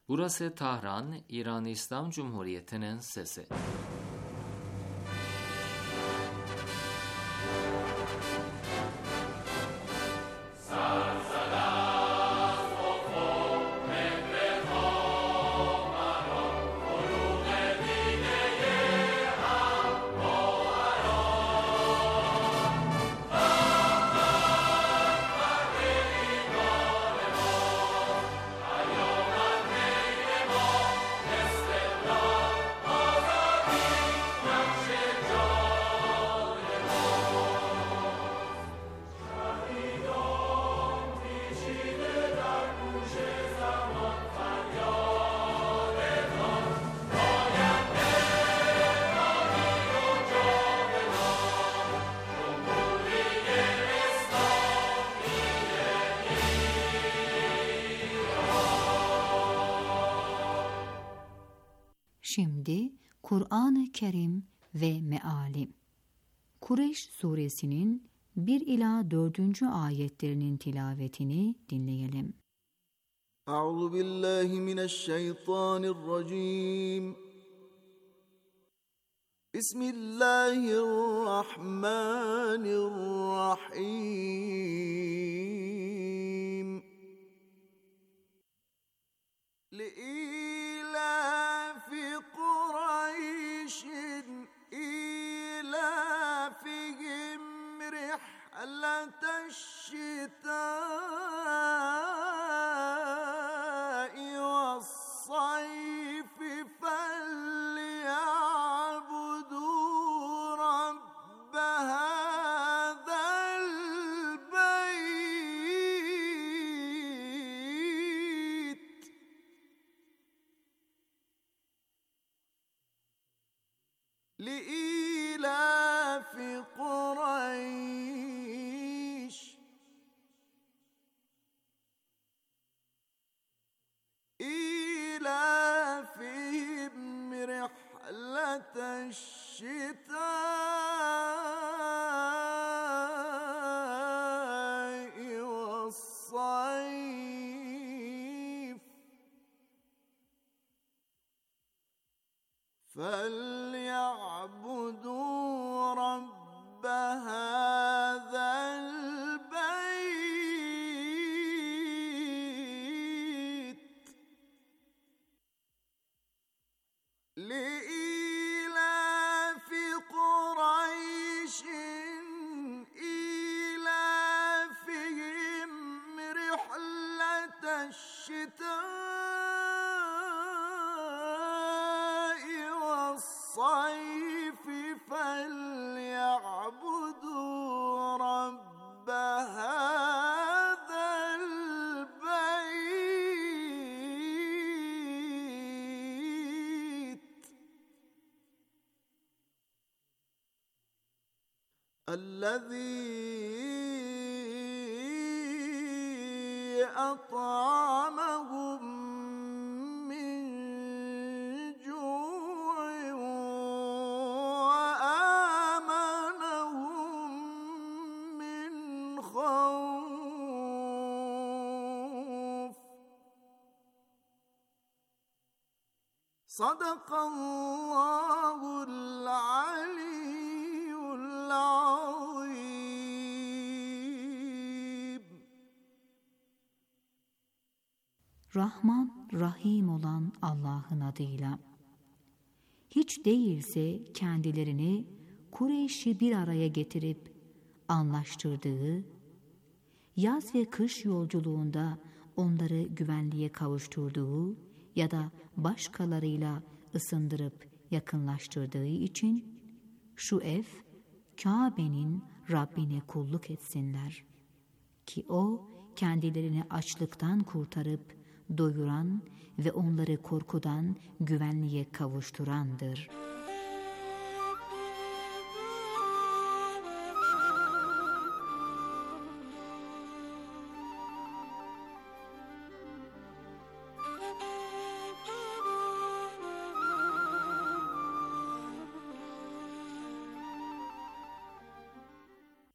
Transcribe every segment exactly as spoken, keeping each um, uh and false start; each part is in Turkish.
Burası Tahran, İran İslam Cumhuriyeti'nin sesi. Şimdi Kur'an-ı Kerim ve Meali. Kureyş suresinin bir ila dördüncü ayetlerinin tilavetini dinleyelim. Euzu billahi mineşşeytanirracim. Bismillahirrahmanirrahim. Li'ilafi Kureyşin ilafihim rihleteşşitâ'i ve's-sayfi felya'budû rabbe hâzel beyt. Li'ilafi Kureyş ilafihim rihleteşşitâ'i ve's-sayf فَلْيَعْبُدُوا رَبَّ هَذَا الْبَيْتِ لِإِيلَافِ قُرَيْشٍ إِيلَافِهِمْ رِحْلَةَ الشِّتَاءِ وَالصَّيْفِ فَلْيَعْبُدُوا رَبَّ هَذَا الْبَيْتِ الَّذِي أَطْعَمَهُم مِّن جُوعٍ وَآمَنَهُم مِّنْ خَوْفٍ. صدق الله العلي العظيم. Rahman, Rahim olan Allah'ın adıyla. Hiç değilse kendilerini Kureyş'i bir araya getirip anlaştırdığı, yaz ve kış yolculuğunda onları güvenliğe kavuşturduğu ya da başkalarıyla ısındırıp yakınlaştırdığı için şu ev Kabe'nin Rabbine kulluk etsinler ki o kendilerini açlıktan kurtarıp doyuran ve onları korkudan güvenliğe kavuşturandır.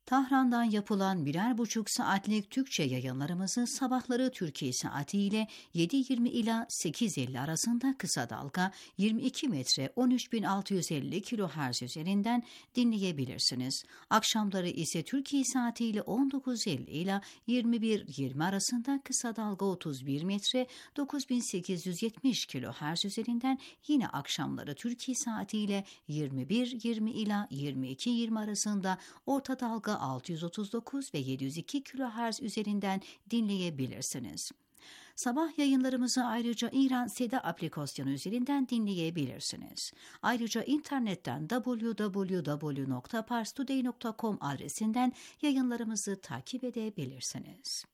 Tahran'dan yapılan birer buçuk saatlik Türkçe yayınlarımızı sabahları Türkiye saati ile yedi yirmi ila sekiz elli arasında kısa dalga yirmi iki metre on üç bin altı yüz elli kilohertz üzerinden dinleyebilirsiniz. Akşamları ise Türkiye saati ile on dokuz elli ila yirmi bir yirmi arasında kısa dalga otuz bir metre dokuz bin sekiz yüz yetmiş kilohertz üzerinden yine akşamları Türkiye saati ile yirmi bir yirmi ila yirmi iki yirmi arasında orta dalga altı yüz otuz dokuz ve yedi yüz iki kilohertz üzerinden dinleyebilirsiniz. Sabah yayınlarımızı ayrıca İran Seda aplikasyonu üzerinden dinleyebilirsiniz. Ayrıca internetten double-u double-u double-u nokta pars today nokta com adresinden yayınlarımızı takip edebilirsiniz.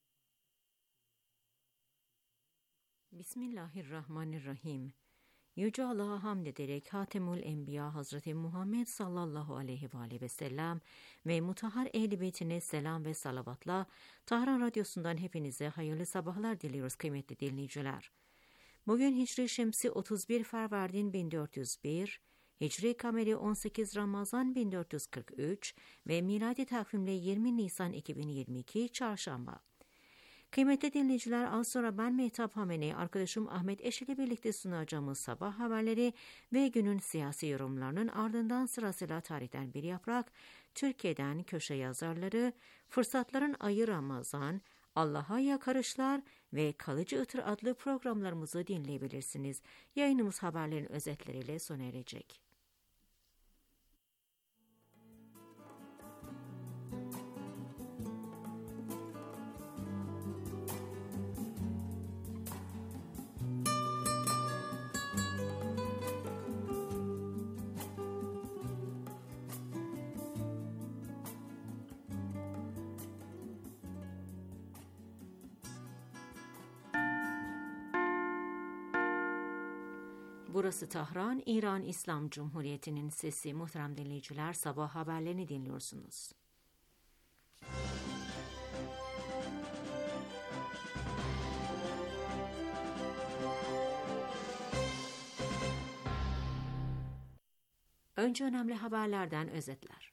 Bismillahirrahmanirrahim. Yüce Allah'a hamd ederek Hatemül Enbiya Hazreti Muhammed sallallahu aleyhi ve aleyhi ve sellem ve mutahhar ehl-i beytine selam ve salavatla Tahran Radyosu'ndan hepinize hayırlı sabahlar diliyoruz kıymetli dinleyiciler. Bugün Hicri Şemsi otuz bir Ferverdin bin dört yüz bir, Hicri Kameri on sekiz Ramazan bin dört yüz kırk üç ve miladi takvimle yirmi Nisan iki bin yirmi iki Çarşamba. Kıymetli dinleyiciler, az sonra ben Mehtap Hamenei, arkadaşım Ahmet Eş ile birlikte sunacağımız sabah haberleri ve günün siyasi yorumlarının ardından sırasıyla tarihten bir yaprak, Türkiye'den köşe yazarları, fırsatların ayı Ramazan, Allah'a yakarışlar ve Kalıcı Itır adlı programlarımızı dinleyebilirsiniz. Yayınımız haberlerin özetleriyle sona erecek. Burası Tahran, İran İslam Cumhuriyeti'nin sesi. Muhterem dinleyiciler, sabah haberlerini dinliyorsunuz. Önce önemli haberlerden özetler.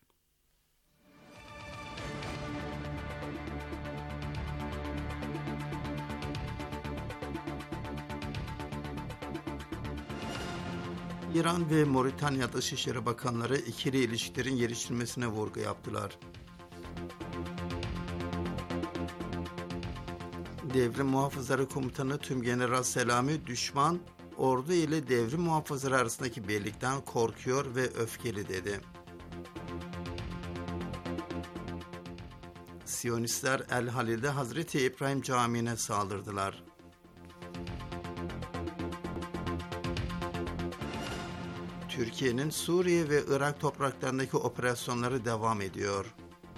İran ve Moritanya Dışişleri Bakanları ikili ilişkilerin geliştirilmesine vurgu yaptılar. Devrim Muhafızları Komutanı Tümgeneral Selami, düşman ordu ile devrim muhafızları arasındaki birlikten korkuyor ve öfkeli dedi. Siyonistler El Halil'de Hazreti İbrahim Camii'ne saldırdılar. Türkiye'nin Suriye ve Irak topraklarındaki operasyonları devam ediyor.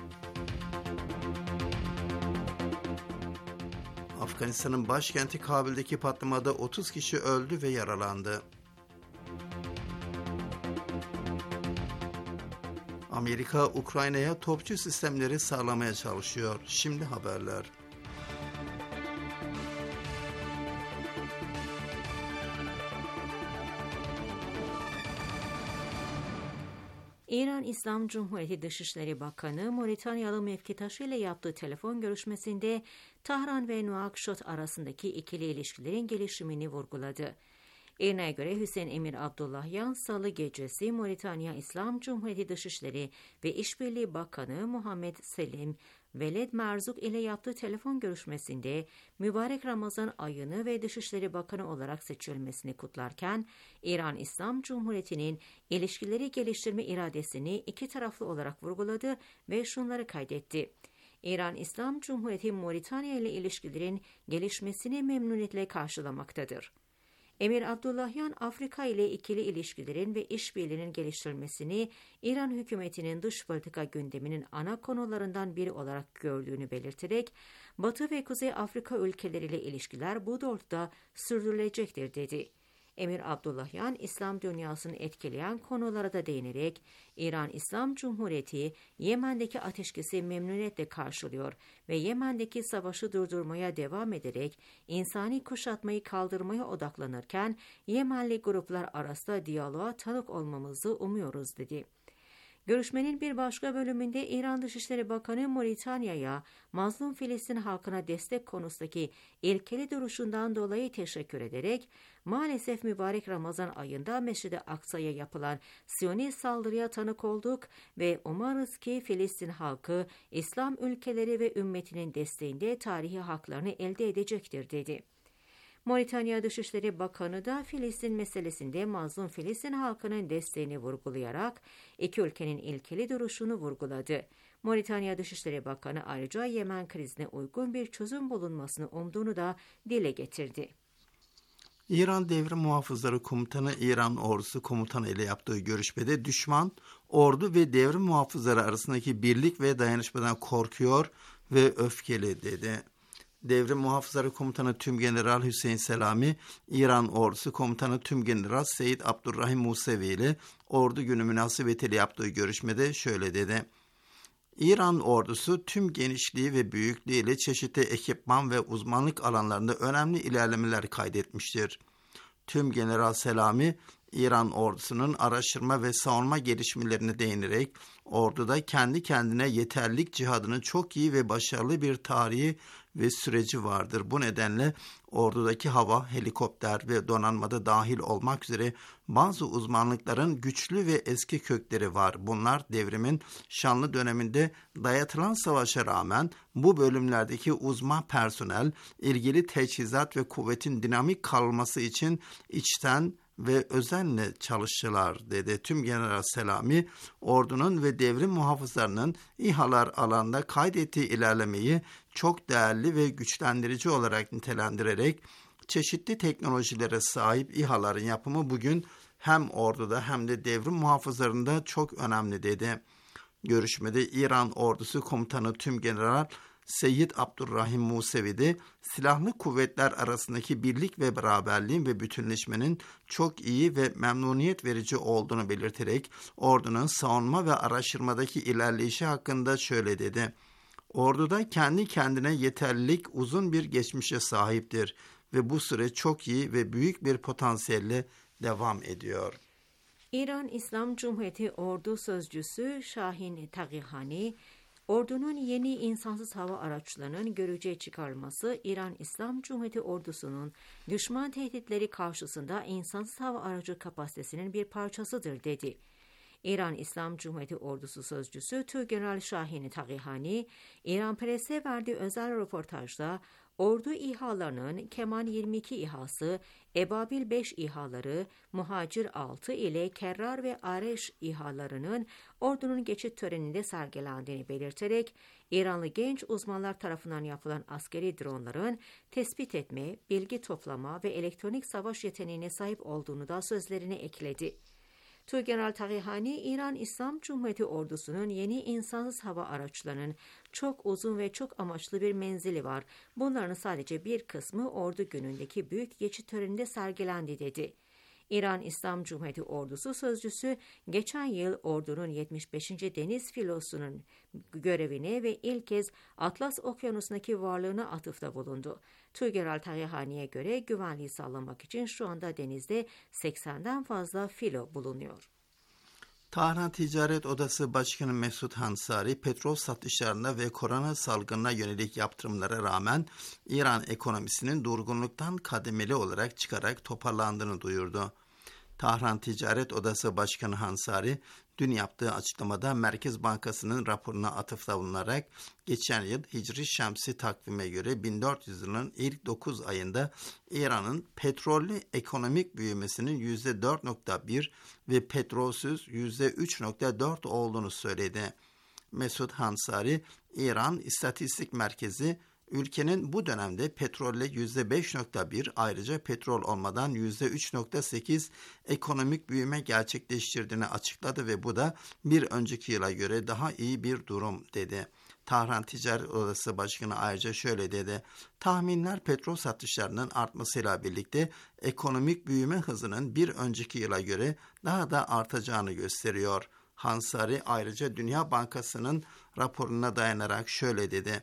Afganistan'ın başkenti Kabil'deki patlamada otuz kişi öldü ve yaralandı. Amerika, Ukrayna'ya topçu sistemleri sağlamaya çalışıyor. Şimdi haberler. İran İslam Cumhuriyeti Dışişleri Bakanı, Moritanyalı mevkitaşı ile yaptığı telefon görüşmesinde Tahran ve Nuakşot arasındaki ikili ilişkilerin gelişimini vurguladı. İran'a göre Hüseyin Emir Abdullahyan, Salı gecesi Moritanya İslam Cumhuriyeti Dışişleri ve İşbirliği Bakanı Muhammed Selim Veled Merzuk ile yaptığı telefon görüşmesinde mübarek Ramazan ayını ve Dışişleri Bakanı olarak seçilmesini kutlarken, İran İslam Cumhuriyeti'nin ilişkileri geliştirme iradesini iki taraflı olarak vurguladı ve şunları kaydetti. İran İslam Cumhuriyeti Moritanya ile ilişkilerin gelişmesini memnuniyetle karşılamaktadır. Emir Abdullahyan, Afrika ile ikili ilişkilerin ve işbirliğinin geliştirilmesini İran hükümetinin dış politika gündeminin ana konularından biri olarak gördüğünü belirterek, Batı ve Kuzey Afrika ülkeleriyle ilişkiler bu doğrultuda sürdürülecektir dedi. Emir Abdullahyan, İslam dünyasını etkileyen konulara da değinerek, İran İslam Cumhuriyeti, Yemen'deki ateşkesi memnuniyetle karşılıyor ve Yemen'deki savaşı durdurmaya devam ederek, insani kuşatmayı kaldırmaya odaklanırken, Yemenli gruplar arasında diyaloğa tanık olmamızı umuyoruz dedi. Görüşmenin bir başka bölümünde İran Dışişleri Bakanı Moritanya'ya mazlum Filistin halkına destek konusundaki ilkeli duruşundan dolayı teşekkür ederek, maalesef mübarek Ramazan ayında Mescid-i Aksa'ya yapılan Siyonist saldırıya tanık olduk ve umarız ki Filistin halkı İslam ülkeleri ve ümmetinin desteğinde tarihi haklarını elde edecektir dedi. Moritanya Dışişleri Bakanı da Filistin meselesinde mazlum Filistin halkının desteğini vurgulayarak iki ülkenin ilkeli duruşunu vurguladı. Moritanya Dışişleri Bakanı ayrıca Yemen krizine uygun bir çözüm bulunmasını umduğunu da dile getirdi. İran Devrim Muhafızları Komutanı İran Ordusu Komutanı ile yaptığı görüşmede düşman, ordu ve devrim muhafızları arasındaki birlik ve dayanışmadan korkuyor ve öfkeli dedi. Devrim Muhafızları Komutanı Tümgeneral Hüseyin Selami, İran Ordusu Komutanı Tümgeneral Seyyid Abdurrahim Musevi ile Ordu Günü münasebetiyle yaptığı görüşmede şöyle dedi. İran ordusu tüm genişliği ve büyüklüğüyle çeşitli ekipman ve uzmanlık alanlarında önemli ilerlemeler kaydetmiştir. Tümgeneral Selami, İran ordusunun araştırma ve savunma gelişmelerine değinerek orduda kendi kendine yeterlilik cihadının çok iyi ve başarılı bir tarihi ve süreci vardır. Bu nedenle ordudaki hava, helikopter ve donanmada dahil olmak üzere bazı uzmanlıkların güçlü ve eski kökleri var. Bunlar devrimin şanlı döneminde dayatılan savaşa rağmen bu bölümlerdeki uzman personel, ilgili teçhizat ve kuvvetin dinamik kalması için içten ve özenle çalıştılar dedi. Tümgeneral Selami, ordunun ve devrim muhafızlarının İHA'lar alanda kaydettiği ilerlemeyi çok değerli ve güçlendirici olarak nitelendirerek çeşitli teknolojilere sahip İHA'ların yapımı bugün hem orduda hem de devrim muhafızlarında çok önemli dedi. Görüşmede İran Ordusu Komutanı Tümgeneral Seyyid Abdurrahim Musevi de silahlı kuvvetler arasındaki birlik ve beraberliğin ve bütünleşmenin çok iyi ve memnuniyet verici olduğunu belirterek ordunun savunma ve araştırmadaki ilerleyişi hakkında şöyle dedi. Orduda kendi kendine yeterlilik uzun bir geçmişe sahiptir ve bu süre çok iyi ve büyük bir potansiyelle devam ediyor. İran İslam Cumhuriyeti Ordu Sözcüsü Şahin Tağihani, ordunun yeni insansız hava araçlarının görücüye çıkarılması, İran İslam Cumhuriyeti ordusunun düşman tehditleri karşısında insansız hava aracı kapasitesinin bir parçasıdır dedi. İran İslam Cumhuriyeti Ordusu Sözcüsü Tügeneral Şahin Tağihani, İran Press'e verdiği özel röportajda ordu İHA'larının Keman yirmi iki İHA'sı, Ebabil beş İHA'ları, Muhacir altı ile Kerrar ve Areş İHA'larının ordunun geçit töreninde sergilendiğini belirterek, İranlı genç uzmanlar tarafından yapılan askeri dronların tespit etme, bilgi toplama ve elektronik savaş yeteneğine sahip olduğunu da sözlerine ekledi. Tügeneral Tağihani, İran İslam Cumhuriyeti ordusunun yeni insansız hava araçlarının çok uzun ve çok amaçlı bir menzili var. Bunların sadece bir kısmı ordu günündeki büyük geçit töreninde sergilendi dedi. İran İslam Cumhuriyeti Ordusu Sözcüsü, geçen yıl ordunun yetmiş beşinci Deniz Filosu'nun görevine ve ilk kez Atlas Okyanusu'ndaki varlığına atıfta bulundu. Tügeneral Tağihani'ye göre güvenliği sağlamak için şu anda denizde seksenden fazla filo bulunuyor. Tahran Ticaret Odası Başkanı Mesut Hansari, petrol satışlarına ve korona salgınına yönelik yaptırımlara rağmen İran ekonomisinin durgunluktan kademeli olarak çıkarak toparlandığını duyurdu. Tahran Ticaret Odası Başkanı Hansari, dün yaptığı açıklamada Merkez Bankası'nın raporuna atıfta bulunarak, geçen yıl Hicri Şemsi takvime göre bin dört yüz yılının ilk dokuz ayında İran'ın petrollü ekonomik büyümesinin yüzde dört virgül bir ve petrolsüz yüzde üç virgül dört olduğunu söyledi. Mesut Hansari, İran İstatistik Merkezi, ülkenin bu dönemde petrolle yüzde beş virgül bir, ayrıca petrol olmadan yüzde üç virgül sekiz ekonomik büyüme gerçekleştirdiğini açıkladı ve bu da bir önceki yıla göre daha iyi bir durum dedi. Tahran Ticaret Odası Başkanı ayrıca şöyle dedi. Tahminler petrol satışlarının artmasıyla birlikte ekonomik büyüme hızının bir önceki yıla göre daha da artacağını gösteriyor. Hansari ayrıca Dünya Bankası'nın raporuna dayanarak şöyle dedi.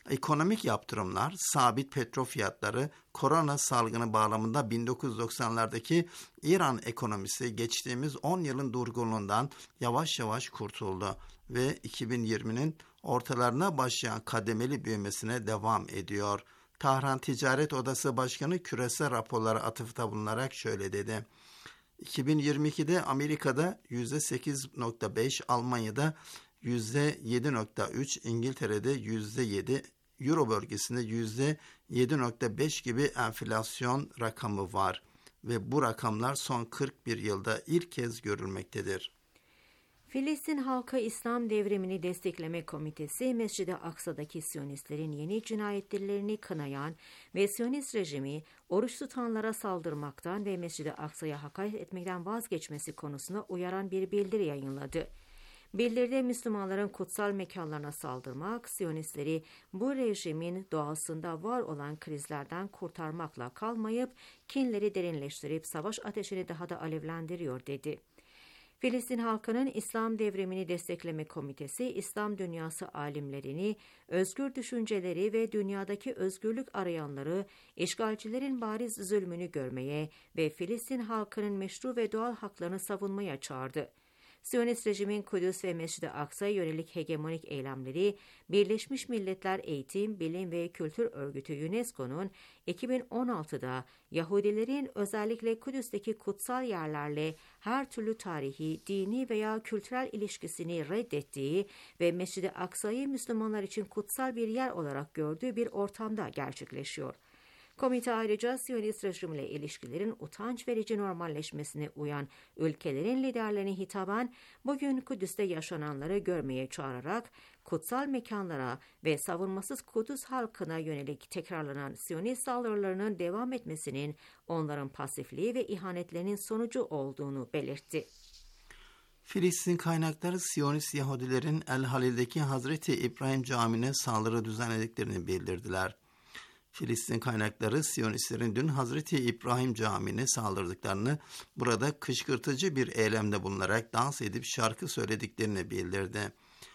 Ekonomik yaptırımlar, sabit petrol fiyatları, korona salgını bağlamında bin dokuz yüz doksanlardaki İran ekonomisi geçtiğimiz on yılın durgunluğundan yavaş yavaş kurtuldu ve iki bin yirminin ortalarına başlayan kademeli büyümesine devam ediyor. Tahran Ticaret Odası Başkanı küresel raporlara atıfta bulunarak şöyle dedi. iki bin yirmi ikide Amerika'da yüzde sekiz virgül beş, Almanya'da yüzde yedi virgül üç, İngiltere'de yüzde yedi, Euro bölgesinde yüzde yedi virgül beş gibi enflasyon rakamı var ve bu rakamlar son kırk bir yılda ilk kez görülmektedir. Filistin Halkı İslam Devrimini Destekleme Komitesi, Mescid-i Aksa'daki Siyonistlerin yeni cinayetlerini kınayan ve Siyonist rejimi oruç tutanlara saldırmaktan ve Mescid-i Aksa'ya hakaret etmekten vazgeçmesi konusunda uyaran bir bildiri yayınladı. Bildiride Müslümanların kutsal mekanlarına saldırmak, Siyonistleri bu rejimin doğasında var olan krizlerden kurtarmakla kalmayıp kinleri derinleştirip savaş ateşini daha da alevlendiriyor dedi. Filistin halkının İslam Devrimini Destekleme Komitesi, İslam dünyası alimlerini, özgür düşünceleri ve dünyadaki özgürlük arayanları, işgalcilerin bariz zulmünü görmeye ve Filistin halkının meşru ve doğal haklarını savunmaya çağırdı. Siyonist rejimin Kudüs ve Mescid-i Aksa'ya yönelik hegemonik eylemleri, Birleşmiş Milletler Eğitim, Bilim ve Kültür Örgütü UNESCO'nun iki bin on altıda Yahudilerin özellikle Kudüs'teki kutsal yerlerle her türlü tarihi, dini veya kültürel ilişkisini reddettiği ve Mescid-i Aksa'yı Müslümanlar için kutsal bir yer olarak gördüğü bir ortamda gerçekleşiyor. Komite ayrıca Siyonist rejimle ilişkilerin utanç verici normalleşmesine uyan ülkelerin liderlerine hitaben bugün Kudüs'te yaşananları görmeye çağırarak kutsal mekanlara ve savunmasız Kudüs halkına yönelik tekrarlanan Siyonist saldırılarının devam etmesinin onların pasifliği ve ihanetlerinin sonucu olduğunu belirtti. Filistin kaynakları Siyonist Yahudilerin El Halil'deki Hazreti İbrahim Camii'ne saldırı düzenlediklerini bildirdiler. Filistin kaynakları Siyonistlerin dün Hazreti İbrahim Camii'ne saldırdıklarını, burada kışkırtıcı bir eylemde bulunarak dans edip şarkı söylediklerini bildirdi.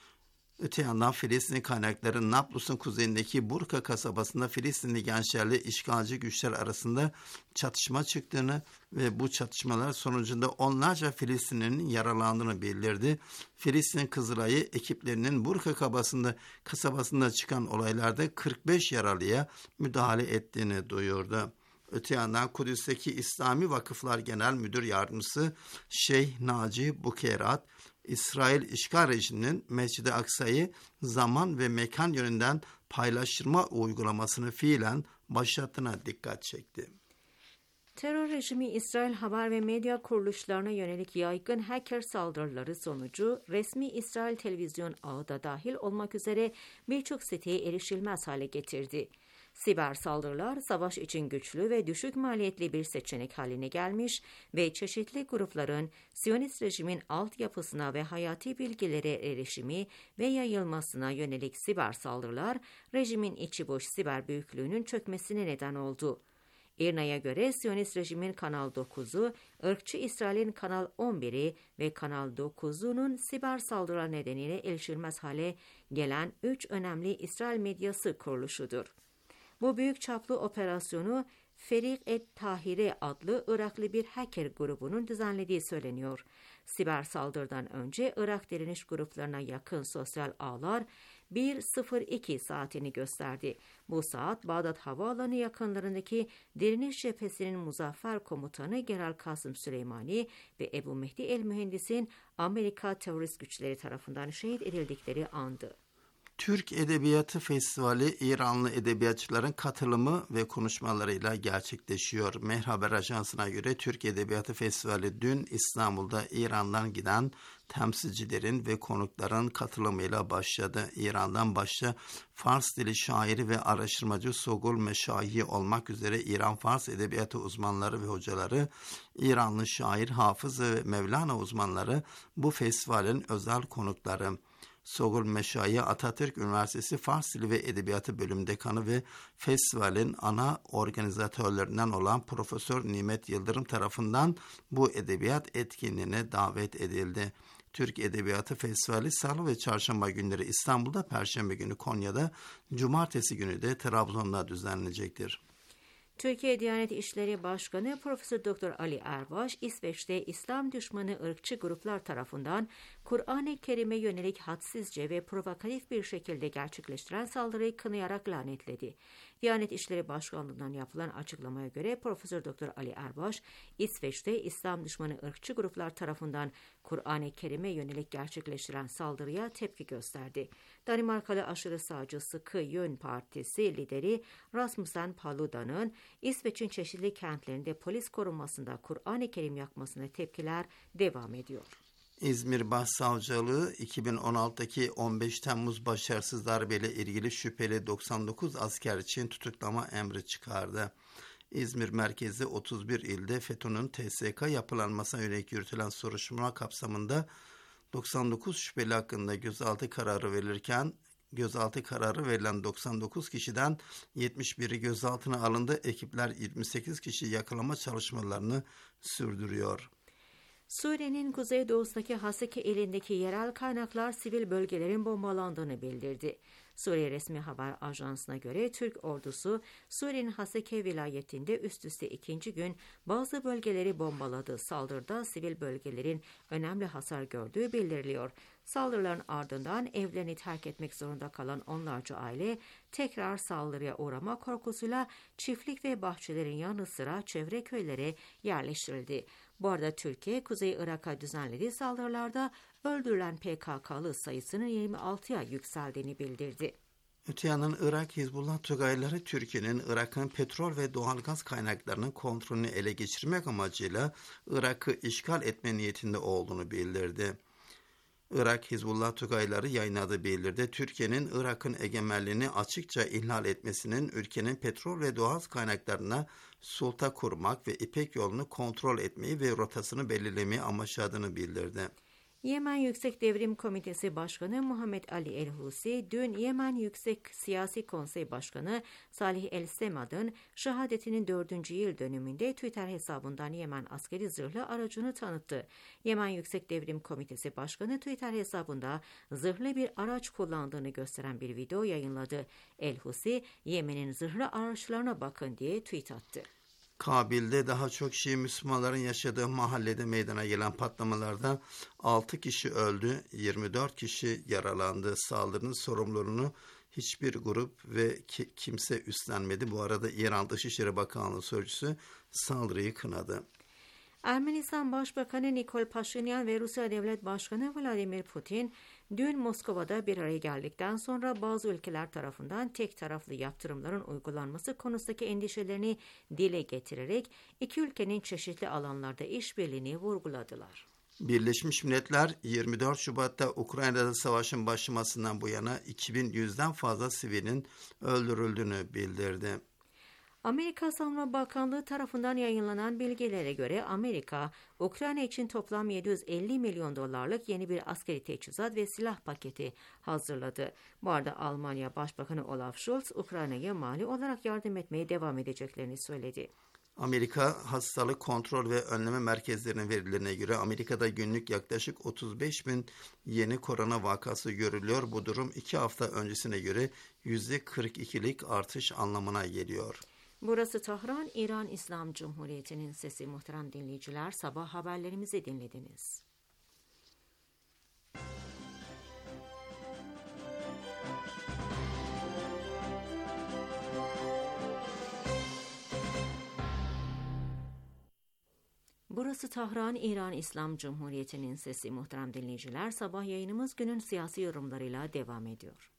Öte yandan Filistin kaynakları Naplus'un kuzeyindeki Burka kasabasında Filistinli gençlerle işgalci güçler arasında çatışma çıktığını ve bu çatışmalar sonucunda onlarca Filistinlinin yaralandığını bildirdi. Filistin Kızılay'ı ekiplerinin Burka kasabasında, kasabasında çıkan olaylarda kırk beş yaralıya müdahale ettiğini duyurdu. Öte yandan Kudüs'teki İslami Vakıflar Genel Müdür Yardımcısı Şeyh Naci Bukerat, İsrail işgal rejiminin Mescid-i Aksa'yı zaman ve mekan yönünden paylaştırma uygulamasını fiilen başlattığına dikkat çekti. Terör rejimi İsrail haber ve medya kuruluşlarına yönelik yaygın hacker saldırıları sonucu resmi İsrail televizyon ağı da dahil olmak üzere birçok siteye erişilmez hale getirdi. Siber saldırılar savaş için güçlü ve düşük maliyetli bir seçenek haline gelmiş ve çeşitli grupların Siyonist rejimin altyapısına ve hayati bilgilere erişimi ve yayılmasına yönelik siber saldırılar rejimin içi boş siber büyüklüğünün çökmesine neden oldu. İ R N A'ya göre Siyonist rejimin Kanal dokuzu, ırkçı İsrail'in Kanal on biri ve Kanal dokuzunun siber saldırılar nedeniyle erişilmez hale gelen üç önemli İsrail medyası kuruluşudur. Bu büyük çaplı operasyonu Ferik-et-Tahire adlı Iraklı bir hacker grubunun düzenlediği söyleniyor. Siber saldırıdan önce Irak direniş gruplarına yakın sosyal ağlar bir sıfır iki saatini gösterdi. Bu saat Bağdat Havaalanı yakınlarındaki direniş cephesinin muzaffer komutanı General Kasım Süleymani ve Ebu Mehdi el-Mühendis'in Amerika terörist güçleri tarafından şehit edildikleri andı. Türk Edebiyatı Festivali İranlı edebiyatçıların katılımı ve konuşmalarıyla gerçekleşiyor. Mehr Haber Ajansı'na göre Türk Edebiyatı Festivali dün İstanbul'da İran'dan giden temsilcilerin ve konukların katılımıyla başladı. İran'dan başta Fars dili şairi ve araştırmacı Sogol Meşahi olmak üzere İran Fars edebiyatı uzmanları ve hocaları, İranlı şair, hafız ve Mevlana uzmanları bu festivalin özel konukları. Sogol Meşahi Atatürk Üniversitesi Fars Dili ve Edebiyatı Bölüm Dekanı ve festivalin ana organizatörlerinden olan Profesör Nimet Yıldırım tarafından bu edebiyat etkinliğine davet edildi. Türk Edebiyatı Festivali Salı ve Çarşamba günleri İstanbul'da, Perşembe günü Konya'da, Cumartesi günü de Trabzon'da düzenlenecektir. Türkiye Diyanet İşleri Başkanı Profesör Doktor Ali Erbaş, İsveç'te İslam düşmanı ırkçı gruplar tarafından Kur'an-ı Kerim'e yönelik hadsizce ve provokatif bir şekilde gerçekleştiren saldırıyı kınayarak lanetledi. Diyanet İşleri Başkanlığı'ndan yapılan açıklamaya göre Profesör Doktor Ali Erbaş, İsveç'te İslam düşmanı ırkçı gruplar tarafından Kur'an-ı Kerim'e yönelik gerçekleştiren saldırıya tepki gösterdi. Danimarkalı aşırı sağcı Sıkı Yön Partisi lideri Rasmussen Paluda'nın İsveç'in çeşitli kentlerinde polis korunmasında Kur'an-ı Kerim yakmasına tepkiler devam ediyor. İzmir Başsavcılığı iki bin on altıdaki on beş Temmuz başarısız darbeyle ilgili şüpheli doksan dokuz asker için tutuklama emri çıkardı. İzmir merkezli otuz bir ilde FETÖ'nün T S K yapılanmasına yönelik yürütülen soruşturma kapsamında doksan dokuz şüpheli hakkında gözaltı kararı verilirken gözaltı kararı verilen doksan dokuz kişiden yetmiş biri gözaltına alındı. Ekipler yirmi sekiz kişi yakalama çalışmalarını sürdürüyor. Suriye'nin kuzeydoğusundaki Haseke ilindeki yerel kaynaklar sivil bölgelerin bombalandığını bildirdi. Suriye resmi haber ajansına göre Türk ordusu Suriye'nin Haseke vilayetinde üst üste ikinci gün bazı bölgeleri bombaladı. Saldırıda sivil bölgelerin önemli hasar gördüğü bildiriliyor. Saldırıların ardından evlerini terk etmek zorunda kalan onlarca aile tekrar saldırıya uğrama korkusuyla çiftlik ve bahçelerin yanı sıra çevre köylere yerleştirildi. Bu arada Türkiye, Kuzey Irak'a düzenlediği saldırılarda öldürülen P K K'lı sayısının yirmi altıya yükseldiğini bildirdi. Öte yandan Irak Hizbullah Tugayları Türkiye'nin Irak'ın petrol ve doğalgaz kaynaklarının kontrolünü ele geçirmek amacıyla Irak'ı işgal etme niyetinde olduğunu bildirdi. Irak Hizbullah Tugayları yayınladığı bildiride Türkiye'nin Irak'ın egemenliğini açıkça ihlal etmesinin ülkenin petrol ve doğal kaynaklarına sulta kurmak ve İpek yolunu kontrol etmeyi ve rotasını belirlemeyi amaçladığını bildirdi. Yemen Yüksek Devrim Komitesi Başkanı Muhammed Ali El-Husi, dün Yemen Yüksek Siyasi Konsey Başkanı Salih El-Semad'ın şehadetinin dördüncü yıl dönümünde Twitter hesabından Yemen askeri zırhlı aracını tanıttı. Yemen Yüksek Devrim Komitesi Başkanı Twitter hesabında zırhlı bir araç kullandığını gösteren bir video yayınladı. El-Husi, Yemen'in zırhlı araçlarına bakın diye tweet attı. Kabil'de daha çok Şii Müslümanların yaşadığı mahallede meydana gelen patlamalarda altı kişi öldü, yirmi dört kişi yaralandı. Saldırının sorumluluğunu hiçbir grup ve ki, kimse üstlenmedi. Bu arada İran Dışişleri Bakanlığı sözcüsü saldırıyı kınadı. Ermenistan Başbakanı Nikol Paşinyan ve Rusya Devlet Başkanı Vladimir Putin dün Moskova'da bir araya geldikten sonra bazı ülkeler tarafından tek taraflı yaptırımların uygulanması konusundaki endişelerini dile getirerek iki ülkenin çeşitli alanlarda işbirliğini vurguladılar. Birleşmiş Milletler yirmi dört Şubat'ta Ukrayna'da savaşın başlamasından bu yana iki bin yüzden fazla sivilin öldürüldüğünü bildirdi. Amerika Savunma Bakanlığı tarafından yayınlanan bilgilere göre Amerika, Ukrayna için toplam yedi yüz elli milyon dolarlık yeni bir askeri teçhizat ve silah paketi hazırladı. Bu arada Almanya Başbakanı Olaf Scholz, Ukrayna'ya mali olarak yardım etmeye devam edeceklerini söyledi. Amerika Hastalık Kontrol ve Önleme Merkezlerinin verilerine göre Amerika'da günlük yaklaşık otuz beş bin yeni korona vakası görülüyor. Bu durum iki hafta öncesine göre yüzde kırk ikilik artış anlamına geliyor. Burası Tahran, İran İslam Cumhuriyeti'nin sesi. Muhterem dinleyiciler, sabah haberlerimizi dinlediniz. Burası Tahran, İran İslam Cumhuriyeti'nin sesi. Muhterem dinleyiciler, sabah yayınımız günün siyasi yorumlarıyla devam ediyor.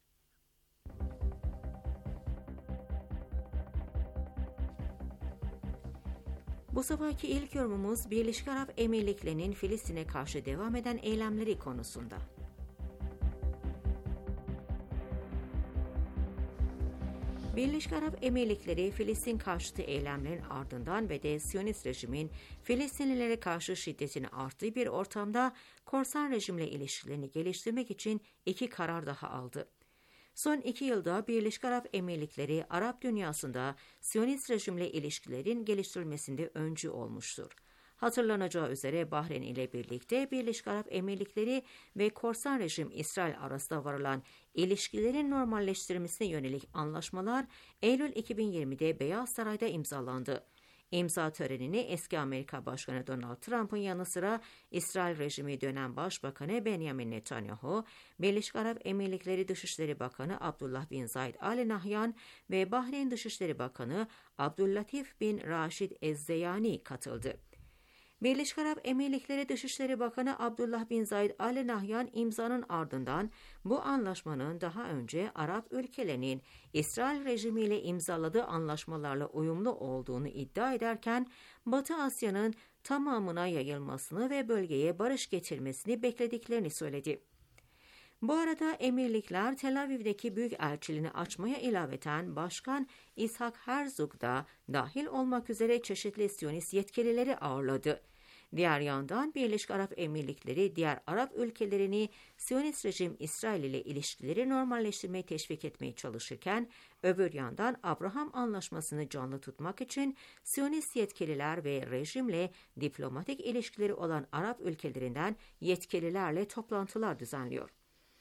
Bu sabahki ilk yorumumuz Birleşik Arap Emirlikleri'nin Filistin'e karşı devam eden eylemleri konusunda. Birleşik Arap Emirlikleri, Filistin karşıtı eylemlerin ardından ve de Siyonist rejimin Filistinlilere karşı şiddetini arttığı bir ortamda korsan rejimle ilişkilerini geliştirmek için iki karar daha aldı. Son iki yılda Birleşik Arap Emirlikleri, Arap dünyasında Siyonist rejimle ilişkilerin geliştirilmesinde öncü olmuştur. Hatırlanacağı üzere Bahreyn ile birlikte Birleşik Arap Emirlikleri ve korsan rejim İsrail arasında varılan ilişkilerin normalleştirilmesine yönelik anlaşmalar Eylül iki bin yirmide Beyaz Saray'da imzalandı. İmza törenini eski Amerika Başkanı Donald Trump'ın yanı sıra İsrail rejimi dönem Başbakanı Benjamin Netanyahu, Birleşik Arap Emirlikleri Dışişleri Bakanı Abdullah bin Zayed Al Nahyan ve Bahreyn Dışişleri Bakanı Abdüllatif bin Raşid Ez-Zeyani katıldı. Birleşik Arap Emirlikleri Dışişleri Bakanı Abdullah bin Zayed Al Nahyan imzanın ardından bu anlaşmanın daha önce Arap ülkelerinin İsrail rejimiyle imzaladığı anlaşmalarla uyumlu olduğunu iddia ederken Batı Asya'nın tamamına yayılmasını ve bölgeye barış getirmesini beklediklerini söyledi. Bu arada emirlikler Tel Aviv'deki büyükelçiliğini açmaya ilaveten Başkan İshak Herzog da dahil olmak üzere çeşitli Siyonist yetkilileri ağırladı. Diğer yandan Birleşik Arap Emirlikleri diğer Arap ülkelerini Siyonist rejim İsrail ile ilişkileri normalleştirmeye teşvik etmeye çalışırken öbür yandan Abraham Anlaşması'nı canlı tutmak için Siyonist yetkililer ve rejimle diplomatik ilişkileri olan Arap ülkelerinden yetkililerle toplantılar düzenliyor.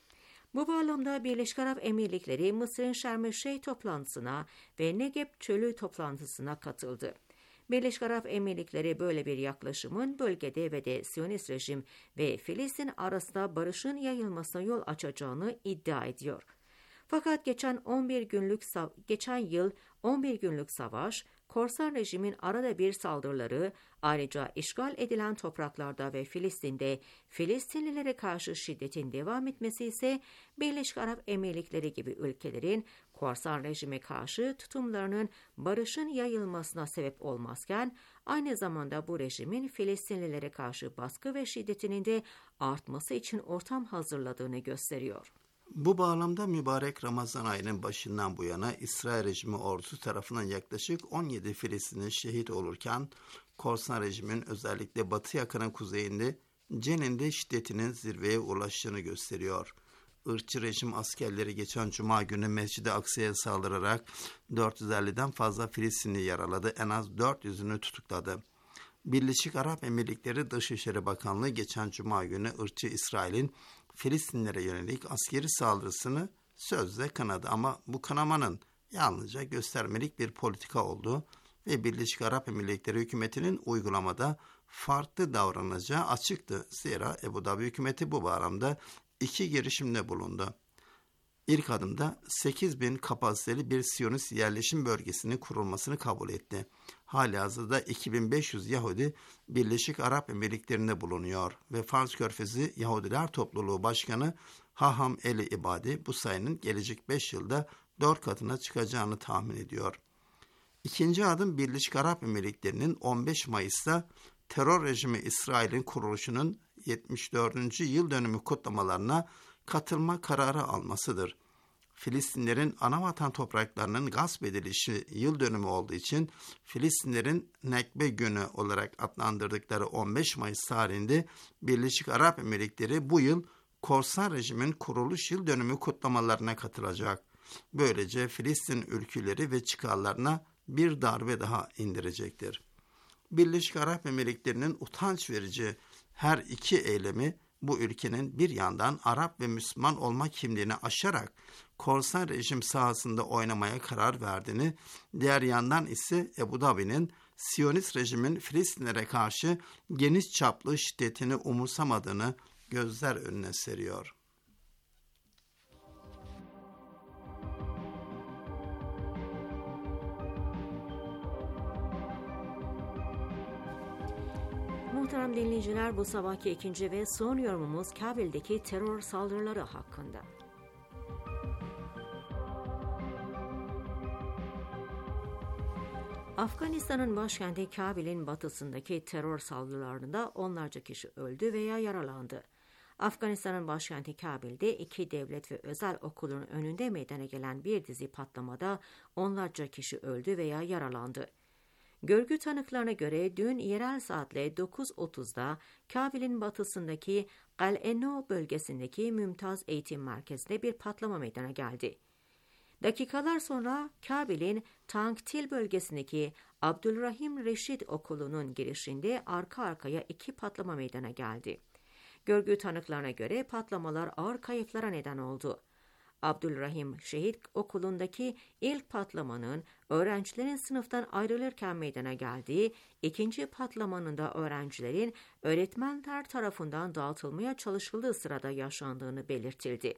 Bu bağlamda Birleşik Arap Emirlikleri Mısır'ın Şerm el Şeyh toplantısına ve Negeb Çölü toplantısına katıldı. Birleşik Arap Emirlikleri böyle bir yaklaşımın bölgede ve de Siyonist rejim ve Filistin arasında barışın yayılmasına yol açacağını iddia ediyor. Fakat geçen on bir günlük geçen yıl on bir günlük savaş, korsan rejimin arada bir saldırıları, ayrıca işgal edilen topraklarda ve Filistin'de Filistinlilere karşı şiddetin devam etmesi ise Birleşik Arap Emirlikleri gibi ülkelerin korsan rejime karşı tutumlarının barışın yayılmasına sebep olmazken, aynı zamanda bu rejimin Filistinlilere karşı baskı ve şiddetinin de artması için ortam hazırladığını gösteriyor. Bu bağlamda mübarek Ramazan ayının başından bu yana İsrail rejimi ordusu tarafından yaklaşık on yedi Filistinli şehit olurken korsan rejimin özellikle Batı yakının kuzeyinde Cenin'de şiddetinin zirveye ulaştığını gösteriyor. Irkçı rejim askerleri geçen Cuma günü Mescid-i Aksa'ya saldırarak dört yüz elliden fazla Filistinli yaraladı, en az dört yüzünü tutukladı. Birleşik Arap Emirlikleri Dışişleri Bakanlığı geçen Cuma günü ırkçı İsrail'in Filistinlere yönelik askeri saldırısını sözle kınadı ama bu kınamanın yalnızca göstermelik bir politika olduğu ve Birleşik Arap Emirlikleri hükümetinin uygulamada farklı davranacağı açıktı. Zira Ebu Dabi hükümeti bu bağlamda iki girişimde bulundu. İlk adımda sekiz bin kapasiteli bir Siyonist yerleşim bölgesinin kurulmasını kabul etti. Halihazırda iki bin beş yüz Yahudi Birleşik Arap Emirlikleri'nde bulunuyor ve Fars Körfezi Yahudiler Topluluğu Başkanı Haham Eli İbadi bu sayının gelecek beş yılda dört katına çıkacağını tahmin ediyor. İkinci adım Birleşik Arap Emirlikleri'nin on beş Mayıs'ta terör rejimi İsrail'in kuruluşunun yetmiş dördüncü yıl dönümü kutlamalarına katılma kararı almasıdır. Filistinlerin anavatan topraklarının gasp edilişi yıl dönümü olduğu için Filistinlerin Nekbe Günü olarak adlandırdıkları on beş Mayıs tarihinde Birleşik Arap Emirlikleri bu yıl korsan rejimin kuruluş yıl dönümü kutlamalarına katılacak. Böylece Filistin ülküleri ve çıkarlarına bir darbe daha indirecektir. Birleşik Arap Emirlikleri'nin utanç verici her iki eylemi bu ülkenin bir yandan Arap ve Müslüman olma kimliğini aşarak korsan rejim sahasında oynamaya karar verdiğini, diğer yandan ise Ebu Dabi'nin Siyonist rejimin Filistinlere karşı geniş çaplı şiddetini umursamadığını gözler önüne seriyor. Muhterem dinleyiciler, bu sabahki ikinci ve son yorumumuz Kabil'deki terör saldırıları hakkında. Afganistan'ın başkenti Kabil'in batısındaki terör saldırılarında onlarca kişi öldü veya yaralandı. Afganistan'ın başkenti Kabil'de iki devlet ve özel okulun önünde meydana gelen bir dizi patlamada onlarca kişi öldü veya yaralandı. Görgü tanıklarına göre dün yerel saatle dokuz otuzda Kabil'in batısındaki Gal-Eno bölgesindeki Mümtaz Eğitim Merkezi'nde bir patlama meydana geldi. Dakikalar sonra Kabil'in Tangtil bölgesindeki Abdülrahim Reşit Okulu'nun girişinde arka arkaya iki patlama meydana geldi. Görgü tanıklarına göre patlamalar ağır kayıplara neden oldu. Abdülrahim Şehit Okulu'ndaki ilk patlamanın öğrencilerin sınıftan ayrılırken meydana geldiği, ikinci patlamanın da öğrencilerin öğretmenler tarafından dağıtılmaya çalışıldığı sırada yaşandığını belirtildi.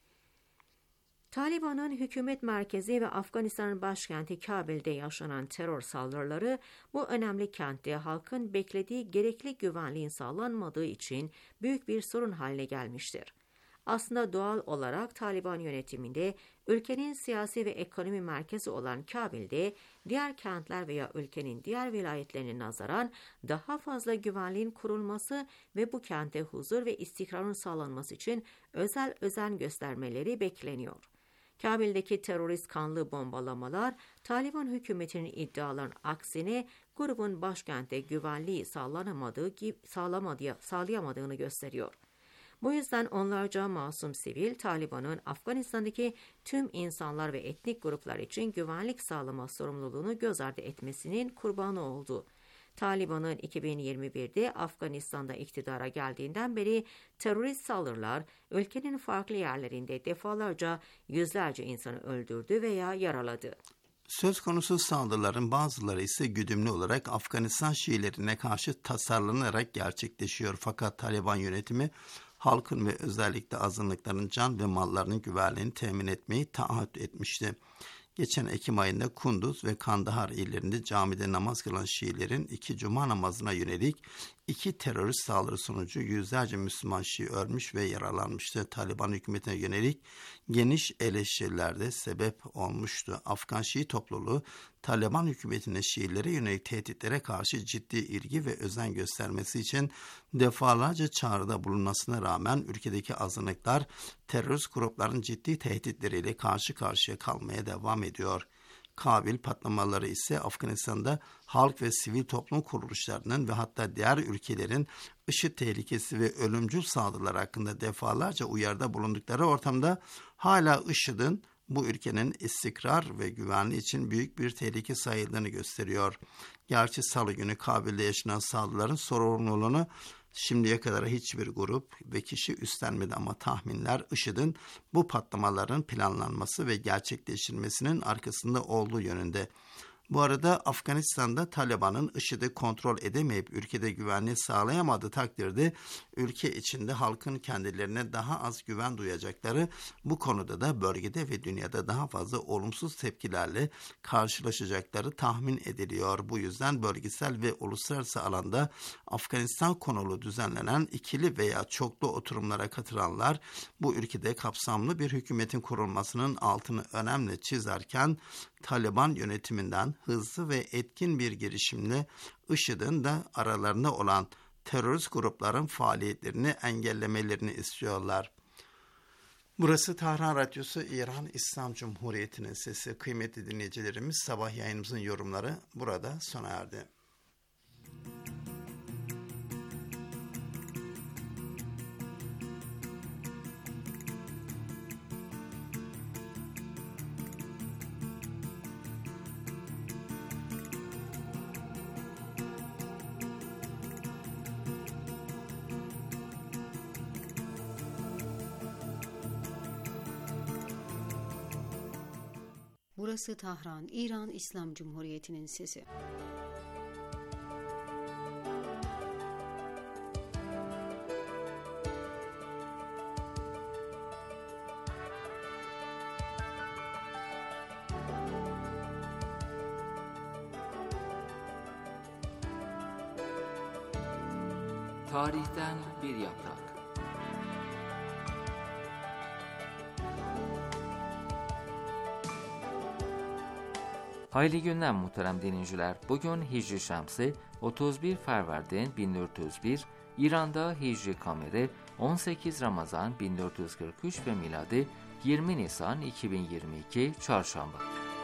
Taliban'ın hükümet merkezi ve Afganistan'ın başkenti Kabil'de yaşanan terör saldırıları, bu önemli kentte halkın beklediği gerekli güvenliğin sağlanmadığı için büyük bir sorun haline gelmiştir. Aslında doğal olarak Taliban yönetiminde ülkenin siyasi ve ekonomi merkezi olan Kabil'de diğer kentler veya ülkenin diğer vilayetlerine nazaran daha fazla güvenliğin kurulması ve bu kente huzur ve istikrarın sağlanması için özel özen göstermeleri bekleniyor. Kabil'deki terörist kanlı bombalamalar, Taliban hükümetinin iddialarının aksine grubun başkentte güvenliği sağlanamadığı gibi sağlamadığı, sağlayamadığını gösteriyor. Bu yüzden onlarca masum sivil, Taliban'ın Afganistan'daki tüm insanlar ve etnik gruplar için güvenlik sağlama sorumluluğunu göz ardı etmesinin kurbanı oldu. Taliban'ın iki bin yirmi birde Afganistan'da iktidara geldiğinden beri terörist saldırılar ülkenin farklı yerlerinde defalarca yüzlerce insanı öldürdü veya yaraladı. Söz konusu saldırıların bazıları ise güdümlü olarak Afganistan Şiilerine karşı tasarlanarak gerçekleşiyor. Fakat Taliban yönetimi halkın ve özellikle azınlıkların can ve mallarının güvenliğini temin etmeyi taahhüt etmişti. Geçen Ekim ayında Kunduz ve Kandahar illerinde camide namaz kılan Şiilerin iki cuma namazına yönelik iki terörist saldırı sonucu yüzlerce Müslüman Şii ölmüş ve yaralanmıştı. Taliban hükümetine yönelik geniş eleştirilerde sebep olmuştu. Afgan Şii topluluğu Taliban hükümetine Şiilere yönelik tehditlere karşı ciddi ilgi ve özen göstermesi için defalarca çağrıda bulunmasına rağmen ülkedeki azınlıklar terörist grupların ciddi tehditleriyle karşı karşıya kalmaya devam ediyor. Kabil patlamaları ise Afganistan'da halk ve sivil toplum kuruluşlarının ve hatta diğer ülkelerin IŞİD tehlikesi ve ölümcül saldırılar hakkında defalarca uyarıda bulundukları ortamda hala IŞİD'in bu ülkenin istikrar ve güvenliği için büyük bir tehlike sayıldığını gösteriyor. Gerçi Salı günü Kabil'de yaşanan saldırıların sorumluluğunu şimdiye kadar hiçbir grup ve kişi üstlenmedi ama tahminler IŞİD'in bu patlamaların planlanması ve gerçekleştirilmesinin arkasında olduğu yönünde. Bu arada Afganistan'da Taliban'ın IŞİD'i kontrol edemeyip ülkede güvenliği sağlayamadığı takdirde ülke içinde halkın kendilerine daha az güven duyacakları, bu konuda da bölgede ve dünyada daha fazla olumsuz tepkilerle karşılaşacakları tahmin ediliyor. Bu yüzden bölgesel ve uluslararası alanda Afganistan konulu düzenlenen ikili veya çoklu oturumlara katılanlar bu ülkede kapsamlı bir hükümetin kurulmasının altını önemli çizerken Taliban yönetiminden hızlı ve etkin bir girişimle IŞİD'in de aralarında olan terörist grupların faaliyetlerini engellemelerini istiyorlar. Burası Tahran Radyosu, İran İslam Cumhuriyeti'nin sesi. Kıymetli dinleyicilerimiz, sabah yayınımızın yorumları burada sona erdi. Burası Tahran, İran İslam Cumhuriyeti'nin sesi. Tarihten bir yaprak. Hayırlı günler muhterem dinleyiciler. Bugün Hicri Şemsi otuz bir Ferverdin bin dört yüz bir, İran'da Hicri Kameri on sekiz Ramazan bin dört yüz kırk üç ve miladi yirmi Nisan iki bin yirmi iki Çarşamba.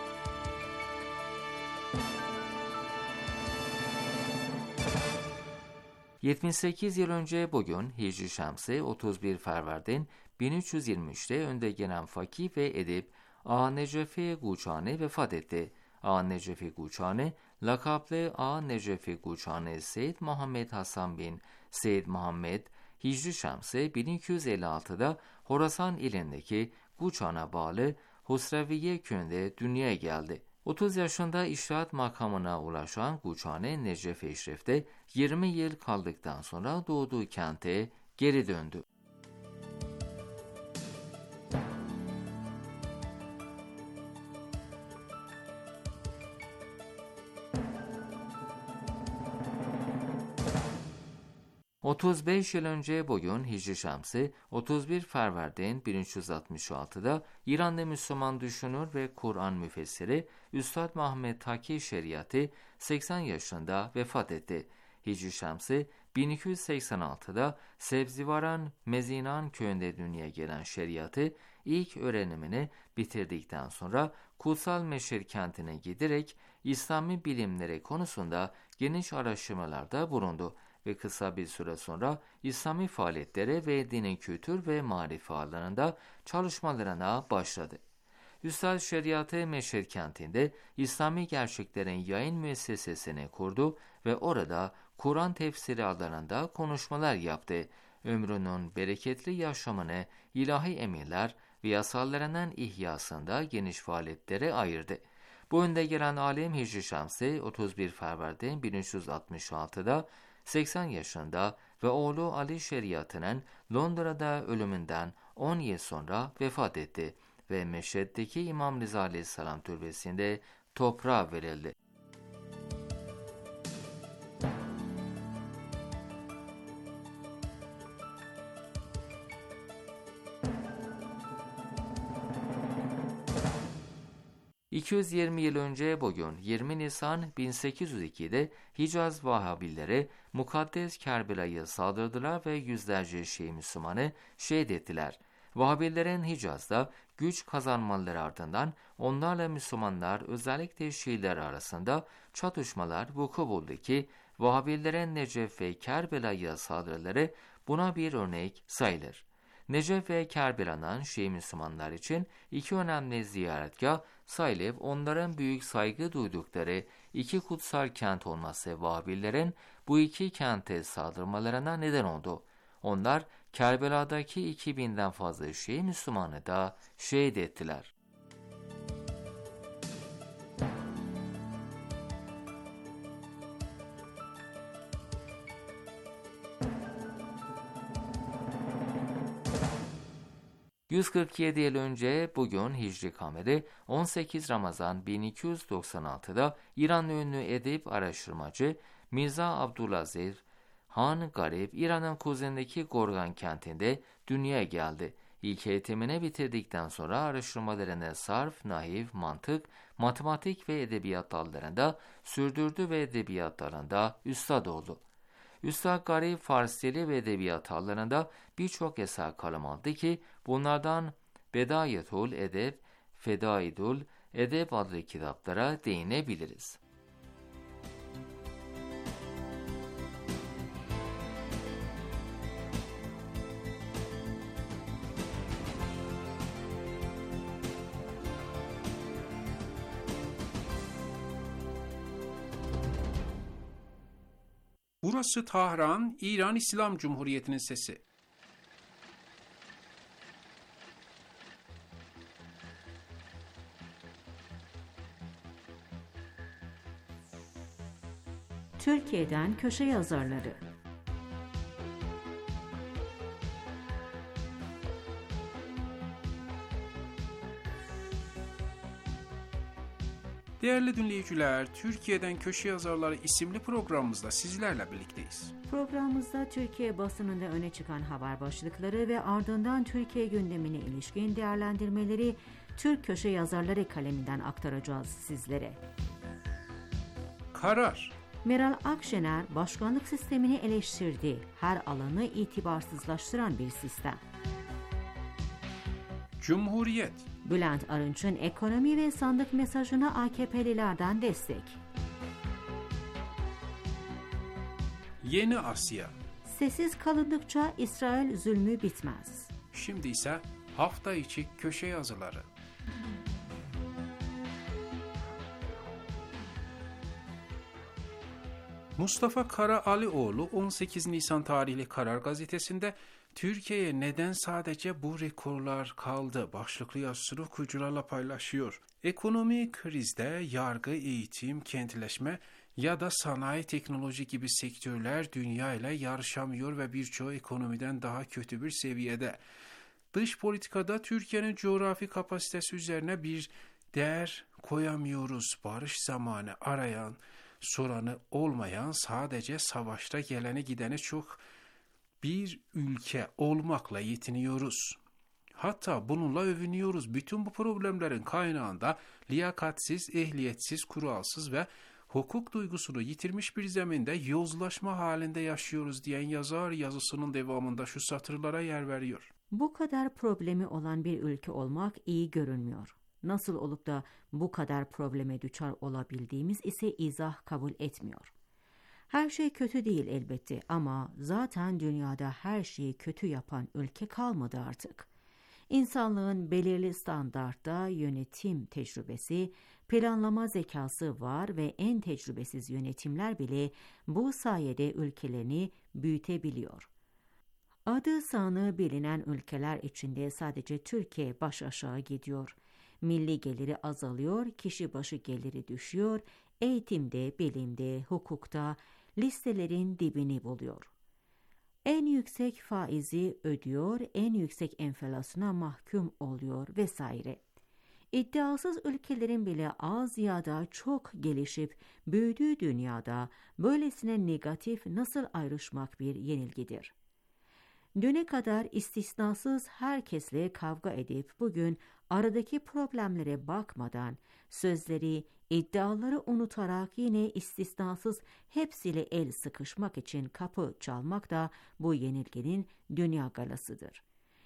yetmiş sekiz yıl önce bugün Hicri Şemsi otuz bir Ferverdin bin üç yüz yirmi üçte önde gelen fakih ve edip Ağa Necefi Guçani vefat etti. Ağa Necefi Guçani, lakaplı A. Necefi Guçanı Seyyid Muhammed Hasan bin Seyyid Muhammed, Hicri Şemsi bin iki yüz elli altıda Horasan ilindeki Guçan'a bağlı Husreviye köyünde dünyaya geldi. otuz yaşında iştihat makamına ulaşan Guçanı Necef-i Şerif'te yirmi yıl kaldıktan sonra doğduğu kente geri döndü. otuz beş yıl önce bugün Hicri Şemsi otuz bir Fervardin bin üç yüz altmış altıda İranlı Müslüman düşünür ve Kur'an müfessiri Üstad Muhammed Taki Şeriatı seksen yaşında vefat etti. Hicri Şemsi bin iki yüz seksen altıda Sebzivaran Mezinan köyünde dünyaya gelen şeriatı ilk öğrenimini bitirdikten sonra Kutsal Meşer kentine giderek İslami bilimleri konusunda geniş araştırmalarda bulundu ve kısa bir süre sonra İslami faaliyetlere ve dinin kültür ve marife alanında çalışmalarına başladı. Üstad Şeriatı Meşer kentinde İslami gerçeklerin yayın müessesesini kurdu ve orada Kur'an tefsiri alanında konuşmalar yaptı. Ömrünün bereketli yaşamını ilahi emirler ve yasalarının ihyasında geniş faaliyetlere ayırdı. Bu önde gelen alim Hicri Şemsi otuz bir Fervardin bin üç yüz altmış altıda seksen yaşında ve oğlu Ali Şeriatı'nın Londra'da ölümünden on yıl sonra vefat etti ve Meşhed'deki İmam Rıza Aleyhisselam türbesinde toprağa verildi. iki yüz yirmi yıl önce bugün yirmi Nisan bin sekiz yüz iki'de Hicaz Vahabileri Mukaddes Kerbela'yı saldırdılar ve yüzlerce Şii Müslümanı şehit ettiler. Vahabilerin Hicaz'da güç kazanmaları ardından onlarla Müslümanlar özellikle Şiiler arasında çatışmalar vuku buldu ki Vahabilerin Necef ve Kerbela'ya saldırıları buna bir örnek sayılır. Necef ve Kerbela'nın Şii Müslümanlar için iki önemli ziyaretgah sayılıp onların büyük saygı duydukları iki kutsal kent olması Vahabilerin bu iki kente saldırmalarına neden oldu. Onlar Kerbela'daki iki binden fazla Şii Müslümanı da şehit ettiler. yüz kırk yedi yıl önce bugün Hicri Kameri on sekiz Ramazan bin iki yüz doksan altıda İranlı ünlü edip araştırmacı Mirza Abdülaziz Han Garip İran'ın kuzeyindeki Gorgan kentinde dünyaya geldi. İlk eğitimini bitirdikten sonra araştırmalarını sarf, nahiv, mantık, matematik ve edebiyat dallarında sürdürdü ve edebiyat dalında üstad oldu. Üstad Garip Fars dili ve edebiyat alanında birçok eser kalem aldı ki bunlardan Bedayetul Edeb, Fedaidul Edeb adlı kitaplara değinebiliriz. Burası Tahran, İran İslam Cumhuriyeti'nin sesi. Türkiye'den köşe yazarları. Değerli dinleyiciler, Türkiye'den Köşe Yazarları isimli programımızda sizlerle birlikteyiz. Programımızda Türkiye basınında öne çıkan haber başlıkları ve ardından Türkiye gündemine ilişkin değerlendirmeleri Türk Köşe Yazarları kaleminden aktaracağız sizlere. Karar. Meral Akşener başkanlık sistemini eleştirdi. Her alanı itibarsızlaştıran bir sistem. Cumhuriyet. Bülent Arınç'ın ekonomi ve sandık mesajına A K P'lilerden destek. Yeni Asya. Sessiz kalındıkça İsrail zulmü bitmez. Şimdi ise hafta içi köşe yazıları. Mustafa Karaalioğlu on sekiz Nisan tarihli Karar Gazetesi'nde Türkiye'ye neden sadece bu rekorlar kaldı başlıklı yazısını okuyucularla paylaşıyor. Ekonomi krizde yargı, eğitim, kentleşme ya da sanayi, teknoloji gibi sektörler dünya ile yarışamıyor ve birçoğu ekonomiden daha kötü bir seviyede. Dış politikada Türkiye'nin coğrafi kapasitesi üzerine bir değer koyamıyoruz. Barış zamanı arayan, soranı olmayan, sadece savaşta geleni gideni çok bir ülke olmakla yetiniyoruz. Hatta bununla övünüyoruz. Bütün bu problemlerin kaynağında liyakatsiz, ehliyetsiz, kuralsız ve hukuk duygusunu yitirmiş bir zeminde yozlaşma halinde yaşıyoruz diyen yazar yazısının devamında şu satırlara yer veriyor. Bu kadar problemi olan bir ülke olmak iyi görünmüyor. Nasıl olup da bu kadar probleme düçar olabildiğimiz ise izah kabul etmiyor. Her şey kötü değil elbette ama zaten dünyada her şeyi kötü yapan ülke kalmadı artık. İnsanlığın belirli standartta yönetim tecrübesi, planlama zekası var ve en tecrübesiz yönetimler bile bu sayede ülkelerini büyütebiliyor. Adı sanı bilinen ülkeler içinde sadece Türkiye baş aşağı gidiyor. Milli geliri azalıyor, kişi başı geliri düşüyor, eğitimde, bilimde, hukukta listelerin dibini buluyor. En yüksek faizi ödüyor, en yüksek enflasyona mahkum oluyor vesaire. İddiasız ülkelerin bile az ya da çok gelişip büyüdüğü dünyada böylesine negatif nasıl ayrışmak bir yenilgidir. Düne kadar istisnasız herkesle kavga edip bugün aradaki problemlere bakmadan sözleri, iddiaları unutarak yine istisnasız hepsiyle el sıkışmak için kapı çalmak da bu yenilginin dünya galasıdır.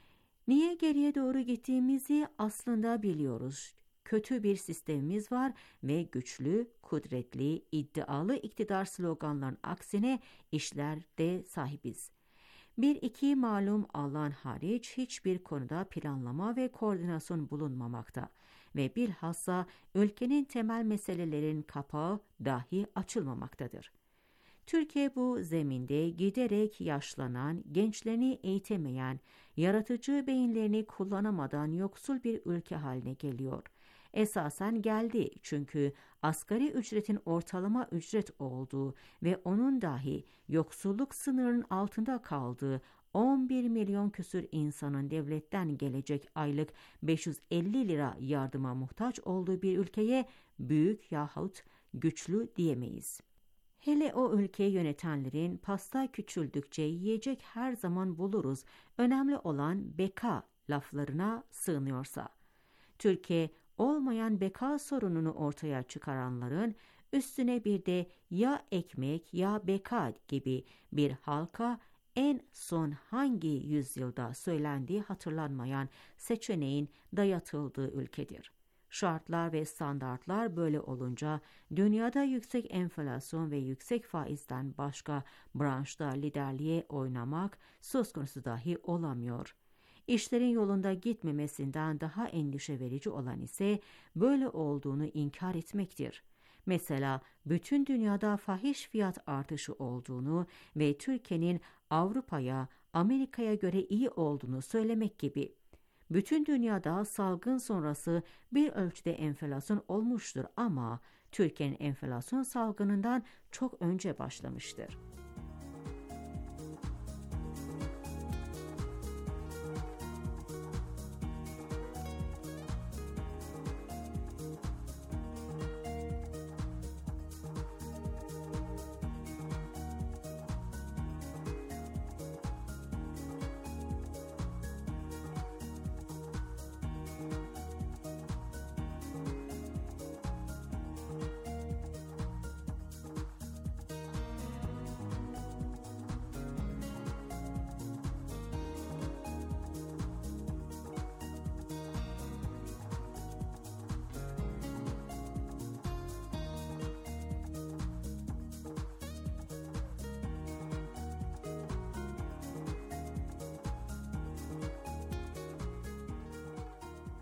Niye geriye doğru gittiğimizi aslında biliyoruz. Kötü bir sistemimiz var ve güçlü, kudretli, iddialı iktidar sloganların aksine işlerde sahibiz. Bir iki malum alan hariç hiçbir konuda planlama ve koordinasyon bulunmamakta ve bilhassa ülkenin temel meselelerin kapağı dahi açılmamaktadır. Türkiye bu zeminde giderek yaşlanan, gençlerini eğitemeyen, yaratıcı beyinlerini kullanamadan yoksul bir ülke haline geliyor. Esasen geldi çünkü asgari ücretin ortalama ücret olduğu ve onun dahi yoksulluk sınırının altında kaldığı on bir milyon küsür insanın devletten gelecek aylık beş yüz elli lira yardıma muhtaç olduğu bir ülkeye büyük yahut güçlü diyemeyiz. Hele o ülkeyi yönetenlerin pasta küçüldükçe yiyecek her zaman buluruz, önemli olan beka laflarına sığınıyorsa. Türkiye olmayan beka sorununu ortaya çıkaranların üstüne bir de ya ekmek ya beka gibi bir halka en son hangi yüzyılda söylendiği hatırlanmayan seçeneğin dayatıldığı ülkedir. Şartlar ve standartlar böyle olunca dünyada yüksek enflasyon ve yüksek faizden başka branşta liderliğe oynamak söz konusu dahi olamıyor. İşlerin yolunda gitmemesinden daha endişe verici olan ise böyle olduğunu inkar etmektir. Mesela bütün dünyada fahiş fiyat artışı olduğunu ve Türkiye'nin Avrupa'ya, Amerika'ya göre iyi olduğunu söylemek gibi. Bütün dünyada salgın sonrası bir ölçüde enflasyon olmuştur ama Türkiye'nin enflasyon salgınından çok önce başlamıştır.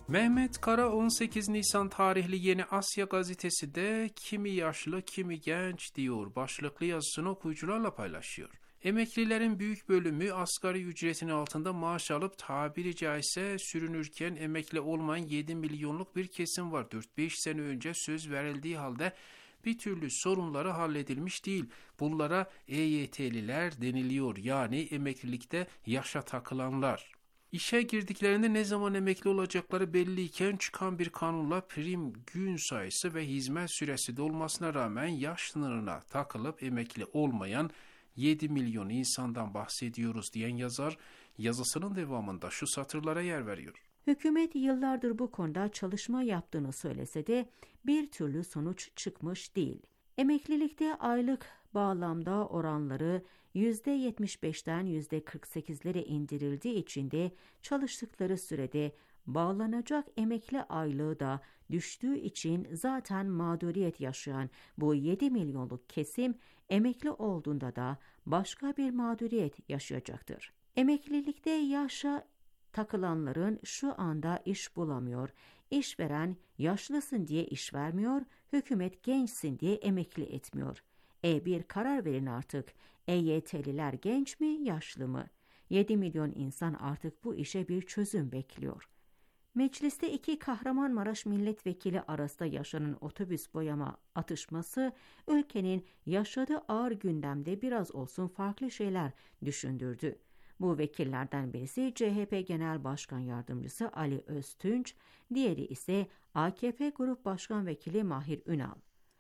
Mehmet Kara on sekiz Nisan tarihli Yeni Asya gazetesinde kimi yaşlı kimi genç diyor başlıklı yazısını okuyucularla paylaşıyor. Emeklilerin büyük bölümü asgari ücretin altında maaş alıp tabiri caizse sürünürken emekli olmayan yedi milyonluk bir kesim var. dört beş sene önce söz verildiği halde bir türlü sorunları halledilmiş değil. Bunlara E Y T'liler deniliyor, yani emeklilikte yaşa takılanlar. İşe girdiklerinde ne zaman emekli olacakları belliyken çıkan bir kanunla prim gün sayısı ve hizmet süresi dolmasına rağmen yaş sınırına takılıp emekli olmayan yedi milyon insandan bahsediyoruz diyen yazar yazısının devamında şu satırlara yer veriyor. Hükümet yıllardır bu konuda çalışma yaptığını söylese de bir türlü sonuç çıkmış değil. Emeklilikte aylık bağlamda oranları yüzde yetmiş beşten yüzde kırk sekizlere indirildiği için de çalıştıkları sürede bağlanacak emekli aylığı da düştüğü için zaten mağduriyet yaşayan bu yedi milyonluk kesim emekli olduğunda da başka bir mağduriyet yaşayacaktır. Emeklilikte yaşa takılanların şu anda iş bulamıyor, işveren yaşlısın diye iş vermiyor, hükümet gençsin diye emekli etmiyor. E bir karar verin artık. E Y T'liler genç mi, yaşlı mı? yedi milyon insan artık bu işe bir çözüm bekliyor. Mecliste iki Kahramanmaraş milletvekili arasında yaşanan otobüs boyama atışması ülkenin yaşadığı ağır gündemde biraz olsun farklı şeyler düşündürdü. Bu vekillerden birisi C H P Genel Başkan Yardımcısı Ali Öztunç, diğeri ise A K P Grup Başkan Vekili Mahir Ünal.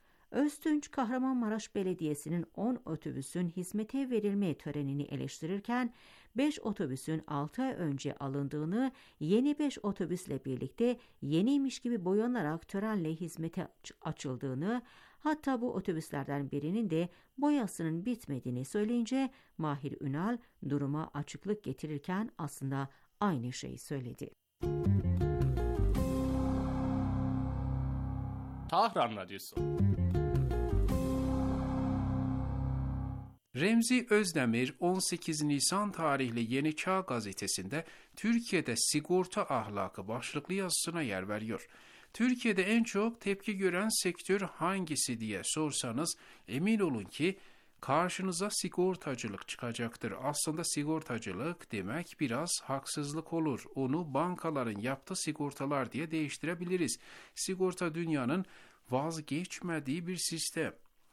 Öztunç, Kahramanmaraş Belediyesi'nin on otobüsün hizmete verilme törenini eleştirirken beş otobüsün altı ay önce alındığını, yeni beş otobüsle birlikte yeniymiş gibi boyanarak törenle hizmete açıldığını, hatta bu otobüslerden birinin de boyasının bitmediğini söyleyince Mahir Ünal duruma açıklık getirirken aslında aynı şeyi söyledi. Tahran Radyosu. Remzi Özdemir on sekiz Nisan tarihli Yeni Çağ gazetesinde Türkiye'de sigorta ahlakı başlıklı yazısına yer veriyor. Türkiye'de en çok tepki gören sektör hangisi diye sorsanız emin olun ki karşınıza sigortacılık çıkacaktır. Aslında sigortacılık demek biraz haksızlık olur. Onu bankaların yaptığı sigortalar diye değiştirebiliriz. Sigorta dünyanın vazgeçmediği bir sistem.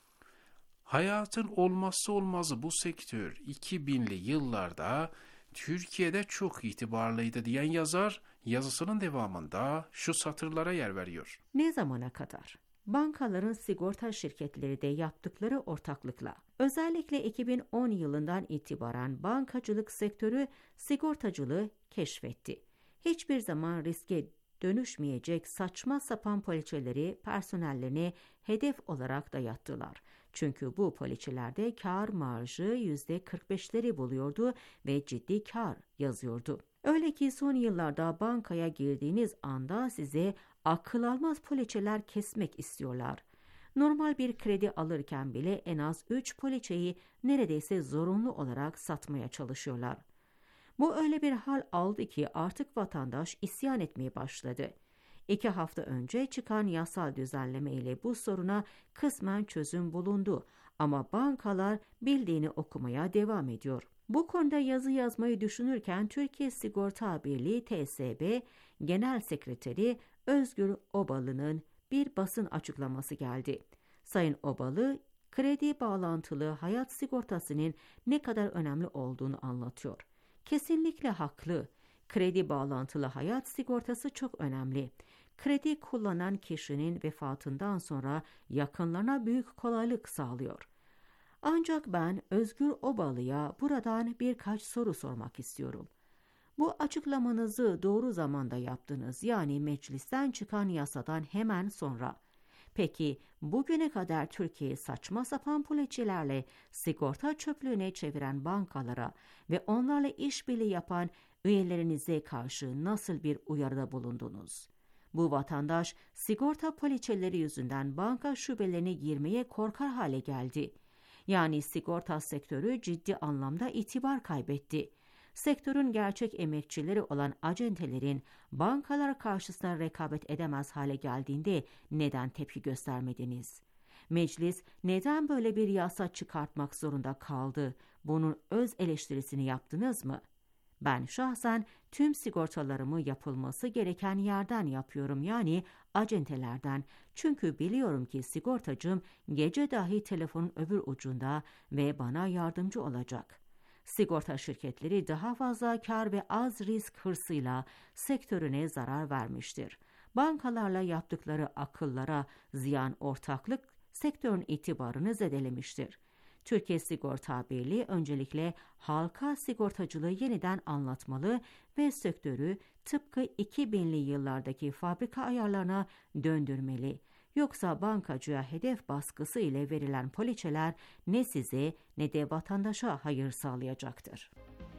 Hayatın olmazsa olmazı bu sektör iki binli yıllarda Türkiye'de çok itibarlıydı diyen yazar yazısının devamında şu satırlara yer veriyor. Ne zamana kadar? Bankaların sigorta şirketleri de yaptıkları ortaklıkla. Özellikle iki bin on yılından itibaren bankacılık sektörü sigortacılığı keşfetti. Hiçbir zaman riske dönüşmeyecek saçma sapan poliçeleri personellerine hedef olarak dayattılar. Çünkü bu poliçelerde kar marjı yüzde kırk beşleri buluyordu ve ciddi kar yazıyordu. Öyle ki son yıllarda bankaya girdiğiniz anda size akıl almaz poliçeler kesmek istiyorlar. Normal bir kredi alırken bile en az üç poliçeyi neredeyse zorunlu olarak satmaya çalışıyorlar. Bu öyle bir hal aldı ki artık vatandaş isyan etmeye başladı. İki hafta önce çıkan yasal düzenleme ile bu soruna kısmen çözüm bulundu ama bankalar bildiğini okumaya devam ediyor. Bu konuda yazı yazmayı düşünürken Türkiye Sigorta Birliği T S B Genel Sekreteri Özgür Obalı'nın bir basın açıklaması geldi. Sayın Obalı, kredi bağlantılı hayat sigortasının ne kadar önemli olduğunu anlatıyor. Kesinlikle haklı. Kredi bağlantılı hayat sigortası çok önemli. Kredi kullanan kişinin vefatından sonra yakınlarına büyük kolaylık sağlıyor. Ancak ben Özgür Obalı'ya buradan birkaç soru sormak istiyorum. Bu açıklamanızı doğru zamanda yaptınız, yani meclisten çıkan yasadan hemen sonra. Peki bugüne kadar Türkiye'yi saçma sapan poliçelerle sigorta çöplüğüne çeviren bankalara ve onlarla işbirliği yapan üyelerinize karşı nasıl bir uyarıda bulundunuz? Bu vatandaş sigorta poliçeleri yüzünden banka şubelerine girmeye korkar hale geldi. Yani sigorta sektörü ciddi anlamda itibar kaybetti. sektörün gerçek emekçileri olan acentelerin bankalar karşısında rekabet edemez hale geldiğinde neden tepki göstermediniz? Meclis neden böyle bir yasa çıkartmak zorunda kaldı? Bunun öz eleştirisini yaptınız mı? Ben şahsen tüm sigortalarımı yapılması gereken yerden yapıyorum, yani acentelerden. Çünkü biliyorum ki sigortacım gece dahi telefonun öbür ucunda ve bana yardımcı olacak. Sigorta şirketleri daha fazla kar ve az risk hırsıyla sektörüne zarar vermiştir. Bankalarla yaptıkları akıllara ziyan ortaklık sektörün itibarını zedelemiştir. Türkiye Sigorta Birliği öncelikle halka sigortacılığı yeniden anlatmalı ve sektörü tıpkı iki binli yıllardaki fabrika ayarlarına döndürmeli. Yoksa bankacıya hedef baskısı ile verilen poliçeler ne size ne de vatandaşa hayır sağlayacaktır.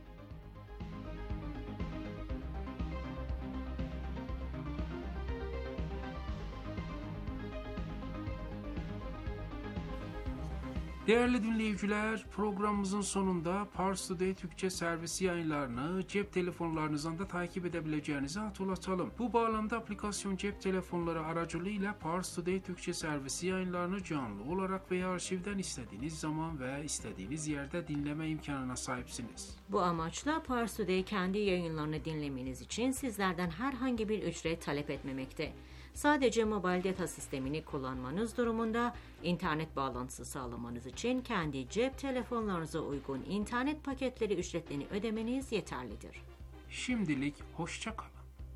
Değerli dinleyiciler, programımızın sonunda Pars Today Türkçe servisi yayınlarını cep telefonlarınızdan da takip edebileceğinizi hatırlatalım. Bu bağlamda aplikasyon cep telefonları aracılığıyla Pars Today Türkçe servisi yayınlarını canlı olarak veya arşivden istediğiniz zaman ve istediğiniz yerde dinleme imkanına sahipsiniz. Bu amaçla Pars Today kendi yayınlarını dinlemeniz için sizlerden herhangi bir ücret talep etmemekte. Sadece mobil data sistemini kullanmanız durumunda internet bağlantısı sağlamanız için kendi cep telefonlarınıza uygun internet paketleri ücretlerini ödemeniz yeterlidir. Şimdilik hoşça kalın.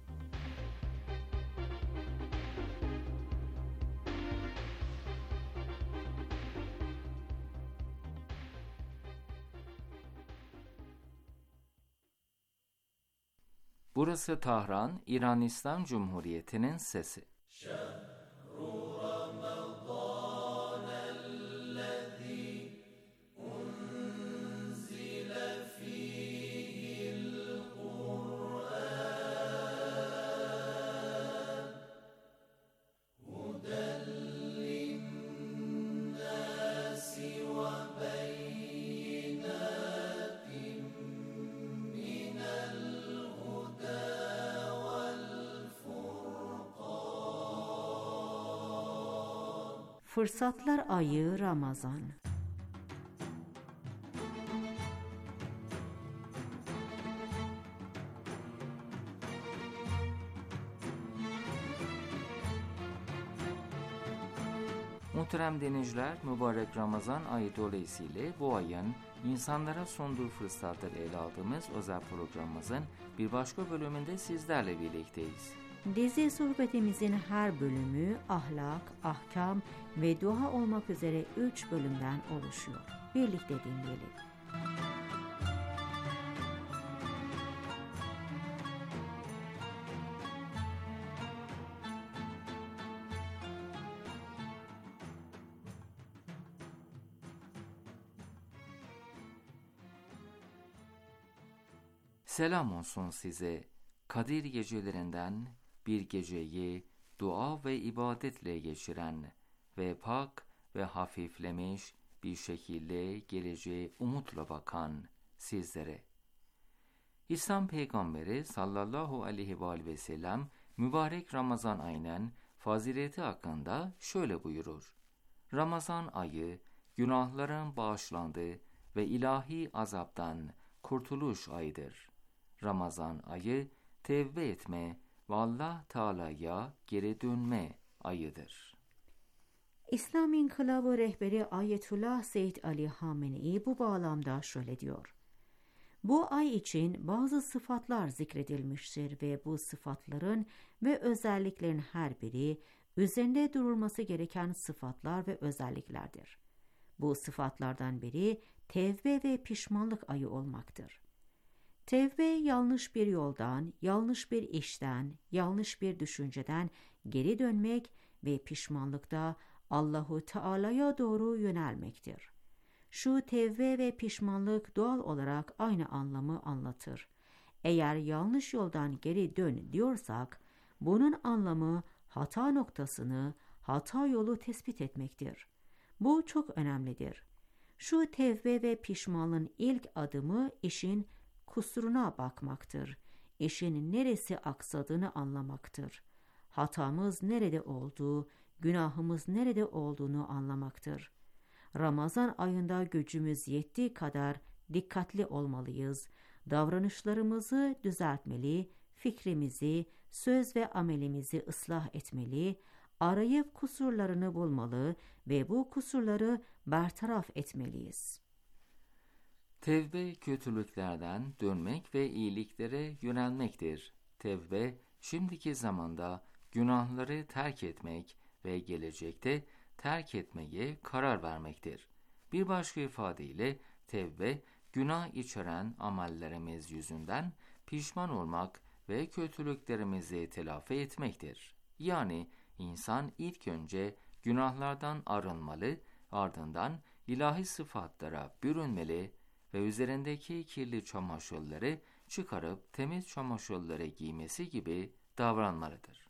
Burası Tahran, İran İslam Cumhuriyeti'nin sesi. Fırsatlar ayı Ramazan. Muhterem dinleyiciler, mübarek Ramazan ayı dolayısıyla bu ayın insanlara sunduğu fırsatları ele aldığımız özel programımızın bir başka bölümünde sizlerle birlikteyiz. Dizi sohbetimizin her bölümü ahlak, ahkam ve dua olmak üzere üç bölümden oluşuyor. Birlikte dinleyelim. Selam olsun size. Kadir gecelerinden bir geceyi dua ve ibadetle geçiren ve pak ve hafiflemiş bir şekilde geleceğe umutla bakan sizlere. İslam Peygamberi sallallahu aleyhi ve aleyhi ve sellem mübarek Ramazan ayının fazileti hakkında şöyle buyurur. Ramazan ayı günahların bağışlandığı ve ilahi azaptan kurtuluş ayıdır. Ramazan ayı tevbe etme ve Allah Teala'ya geri dönme ayıdır. İslam İnkılabı rehberi Ayetullah Seyyid Ali Hamenei bu bağlamda şöyle diyor. Bu ay için bazı sıfatlar zikredilmiştir ve bu sıfatların ve özelliklerin her biri üzerinde durulması gereken sıfatlar ve özelliklerdir. Bu sıfatlardan biri tevbe ve pişmanlık ayı olmaktır. Tevbe yanlış bir yoldan, yanlış bir işten, yanlış bir düşünceden geri dönmek ve pişmanlıkta Allahu Teala'ya doğru yönelmektir. Şu tevbe ve pişmanlık doğal olarak aynı anlamı anlatır. Eğer yanlış yoldan geri dön diyorsak, bunun anlamı hata noktasını, hata yolu tespit etmektir. Bu çok önemlidir. Şu tevbe ve pişmanlığın ilk adımı işin kusuruna bakmaktır. İşin neresi aksadığını anlamaktır. Hatamız nerede olduğu, günahımız nerede olduğunu anlamaktır. Ramazan ayında gücümüz yettiği kadar dikkatli olmalıyız. Davranışlarımızı düzeltmeli, fikrimizi, söz ve amelimizi ıslah etmeli, arayıp kusurlarını bulmalı ve bu kusurları bertaraf etmeliyiz. Tevbe kötülüklerden dönmek ve iyiliklere yönelmektir. Tevbe, şimdiki zamanda günahları terk etmek ve gelecekte terk etmeye karar vermektir. Bir başka ifadeyle tevbe, günah içeren amellerimiz yüzünden pişman olmak ve kötülüklerimizi telafi etmektir. Yani insan ilk önce günahlardan arınmalı, ardından ilahi sıfatlara bürünmeli ve üzerindeki kirli çamaşırları çıkarıp temiz çamaşırları giymesi gibi davranmalıdır.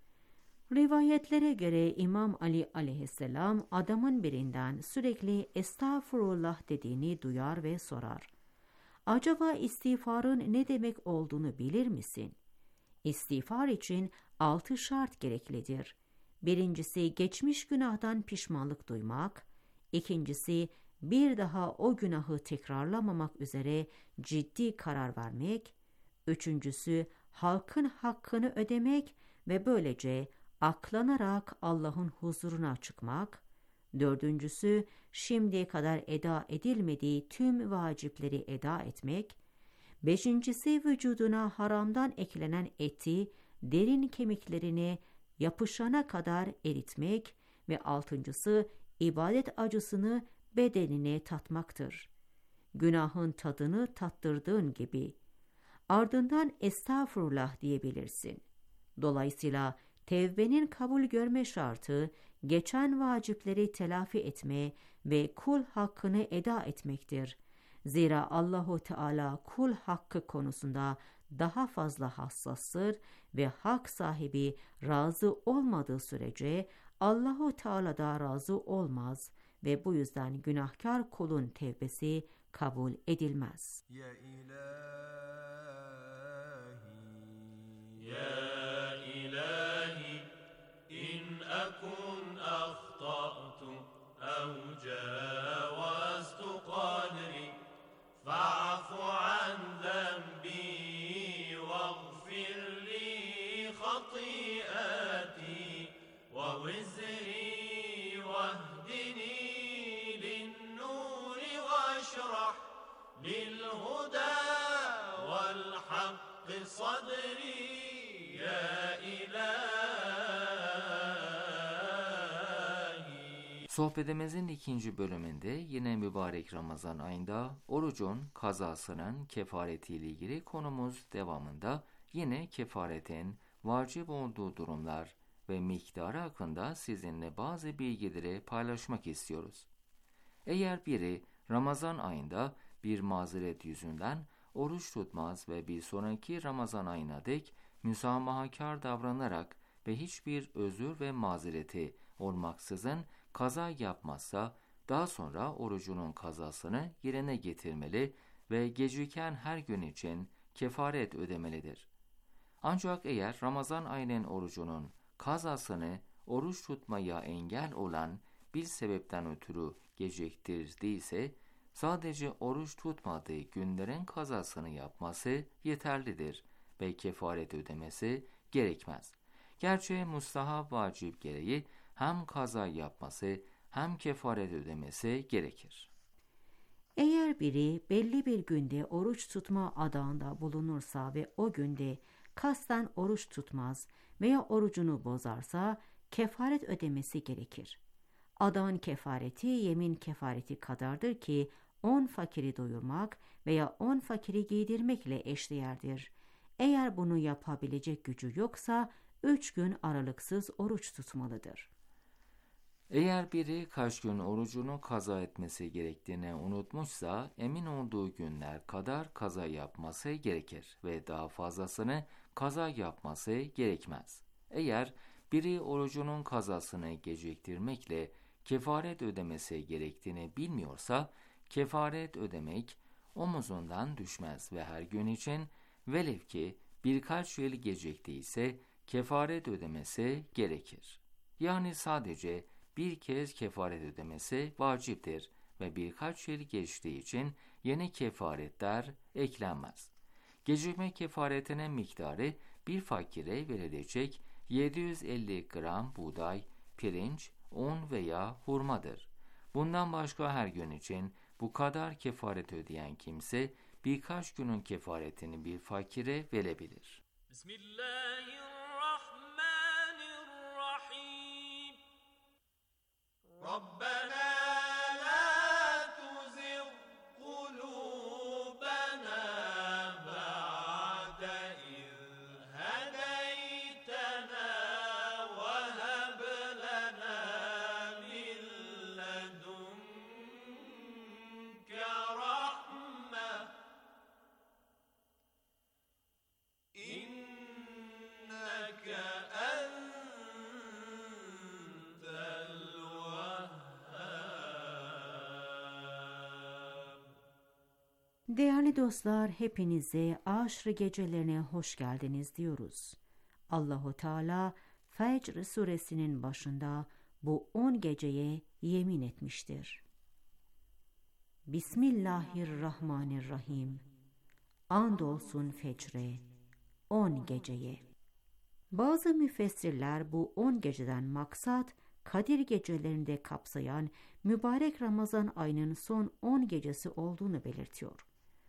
Rivayetlere göre İmam Ali aleyhisselam adamın birinden sürekli estağfurullah dediğini duyar ve sorar. Acaba istiğfarın ne demek olduğunu bilir misin? İstiğfar için altı şart gereklidir. Birincisi geçmiş günahtan pişmanlık duymak, ikincisi bir daha o günahı tekrarlamamak üzere ciddi karar vermek, üçüncüsü halkın hakkını ödemek ve böylece aklanarak Allah'ın huzuruna çıkmak, dördüncüsü şimdiye kadar eda edilmediği tüm vacipleri eda etmek, beşincisi vücuduna haramdan eklenen eti derin kemiklerine yapışana kadar eritmek ve altıncısı ibadet acısını bedenine tatmaktır. Günahın tadını tattırdığın gibi. Ardından estağfurullah diyebilirsin. Dolayısıyla tevbenin kabul görme şartı, geçen vacipleri telafi etme ve kul hakkını eda etmektir. Zira Allahu Teala kul hakkı konusunda daha fazla hassastır ve hak sahibi razı olmadığı sürece Allahu Teala da razı olmaz ve bu yüzden günahkar kulun tevbesi kabul edilmez. Ya ilahi, ya ilahi, in akun ahtatu ev cavaztu qadri, fa'fu an zenbi vaghfir li khati'ati ve vizri vahdini linnuri vaşrah lilhuda vel hakki sadri ya ilahi. Sohbetimizin ikinci bölümünde yine mübarek Ramazan ayında orucun kazasının kefaretiyle ilgili konumuz devamında yine kefaretin vacip olduğu durumlar ve miktarı hakkında sizinle bazı bilgileri paylaşmak istiyoruz. Eğer biri Ramazan ayında bir mazeret yüzünden oruç tutmaz ve bir sonraki Ramazan ayına dek müsamahakar davranarak ve hiçbir özür ve mazereti olmaksızın kaza yapmazsa, daha sonra orucunun kazasını yerine getirmeli ve geciken her gün için kefaret ödemelidir. Ancak eğer Ramazan ayının orucunun kazasını oruç tutmaya engel olan bir sebepten ötürü geciktirdiyse, sadece oruç tutmadığı günlerin kazasını yapması yeterlidir ve kefaret ödemesi gerekmez. Gerçi mustahap vacip gereği hem kaza yapması hem kefaret ödemesi gerekir. Eğer biri belli bir günde oruç tutma adağında bulunursa ve o günde kasten oruç tutmaz veya orucunu bozarsa kefaret ödemesi gerekir. Adağın kefareti yemin kefareti kadardır ki on fakiri doyurmak veya on fakiri giydirmekle eşdeğerdir. Eğer bunu yapabilecek gücü yoksa üç gün aralıksız oruç tutmalıdır. Eğer biri kaç gün orucunu kaza etmesi gerektiğini unutmuşsa emin olduğu günler kadar kaza yapması gerekir ve daha fazlasını kaza yapması gerekmez. Eğer biri orucunun kazasını geciktirmekle kefaret ödemesi gerektiğini bilmiyorsa kefaret ödemek omuzundan düşmez ve her gün için velev ki birkaç yıl geciktiyse kefaret ödemesi gerekir. Yani sadece bir kez kefaret ödemesi vaciptir ve birkaç yıl geçtiği için yeni kefaretler eklenmez. Gecikme kefaretinin miktarı bir fakire verilecek yedi yüz elli gram buğday, pirinç, un veya hurmadır. Bundan başka her gün için bu kadar kefaret ödeyen kimse birkaç günün kefaretini bir fakire verebilir. Bismillahirrahmanirrahim. Rabbena Değerli dostlar, hepinize Aşr gecelerine hoş geldiniz diyoruz. Allahu Teala Fecr suresinin başında bu on geceye yemin etmiştir. Bismillahirrahmanirrahim. Andolsun fecre, on geceye. Bazı müfessirler bu on geceden maksat Kadir gecelerini kapsayan mübarek Ramazan ayının son on gecesi olduğunu belirtiyor.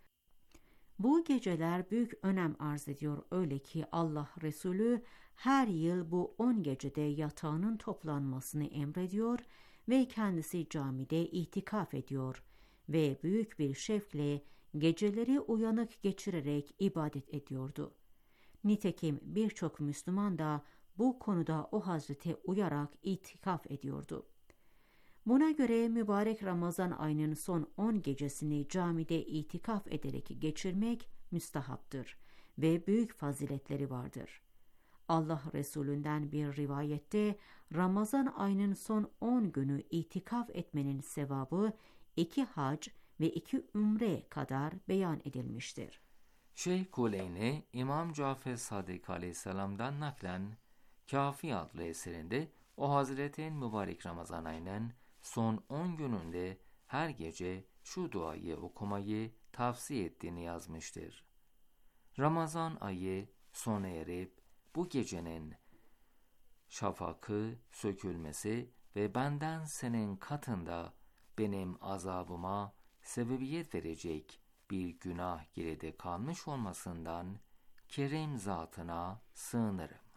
Bu geceler büyük önem arz ediyor, öyle ki Allah Resulü her yıl bu on gecede yatağının toplanmasını emrediyor ve kendisi camide itikaf ediyor ve büyük bir şevkle geceleri uyanık geçirerek ibadet ediyordu. Nitekim birçok Müslüman da bu konuda o hazrete uyarak itikaf ediyordu. Buna göre mübarek Ramazan ayının son on gecesini camide itikaf ederek geçirmek müstahaptır ve büyük faziletleri vardır. Allah Resulü'nden bir rivayette Ramazan ayının son on günü itikaf etmenin sevabı iki hac ve iki ümre kadar beyan edilmiştir. Şeyh Kuleyni, İmam Cafer Sadık Aleyhisselam'dan naklen Kafi adlı eserinde o Hazretin mübarek Ramazan ayının son on gününde her gece şu duayı okumayı tavsiye ettiğini yazmıştır. Ramazan ayı sona erip bu gecenin şafakı sökülmesi ve benden senin katında benim azabıma sebebiyet verecek bir günah geride kalmış olmasından Kerim zatına sığınırım.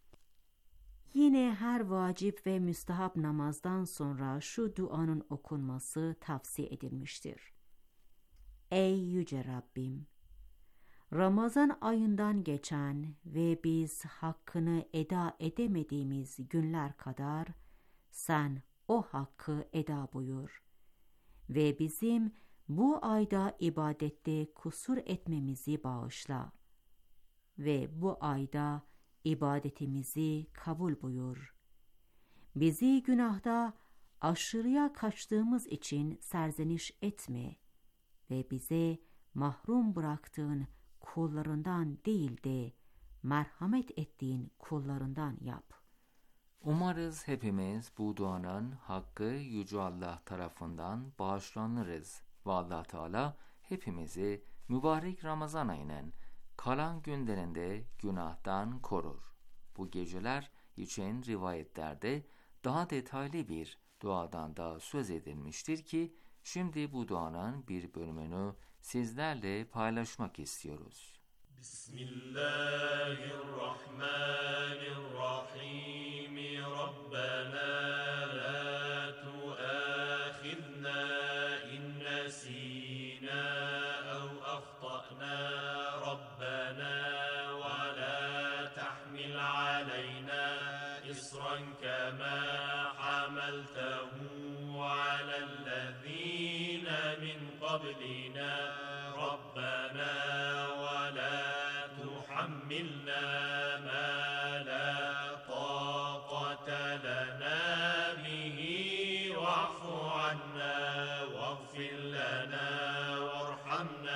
Yine her vacip ve müstahap namazdan sonra şu duanın okunması tavsiye edilmiştir. Ey yüce Rabbim! Ramazan ayından geçen ve biz hakkını eda edemediğimiz günler kadar sen o hakkı eda buyur ve bizim bu ayda ibadette kusur etmemizi bağışla ve bu ayda ibadetimizi kabul buyur. Bizi günahda aşırıya kaçtığımız için serzeniş etme ve bize mahrum bıraktığın kullarından değil de merhamet ettiğin kullarından yap. Umarız hepimiz bu duanın hakkı Yüce Allah tarafından bağışlanırız ve Allah Teala hepimizi mübarek Ramazan ayının kalan günlerinde günahtan korur. Bu geceler için rivayetlerde daha detaylı bir duadan da söz edilmiştir ki şimdi bu duanın bir bölümünü sizlerle paylaşmak istiyoruz. Bismillahirrahmanirrahim. Rabbena la tuâkhidna in nesînâ ev akhta'nâ. Rabbena ve la tahmil aleynâ isran kemâ hamaltehu alellezîne min qablina. Rabbena ve la tuhammilna ma la taqate lana bihi va'fu anna vaghfir lana varhamna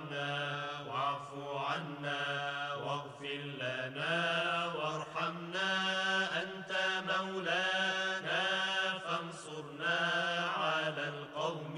عنا واعف عنا واغفر لنا وارحمنا أنت مولانا فانصرنا على القوم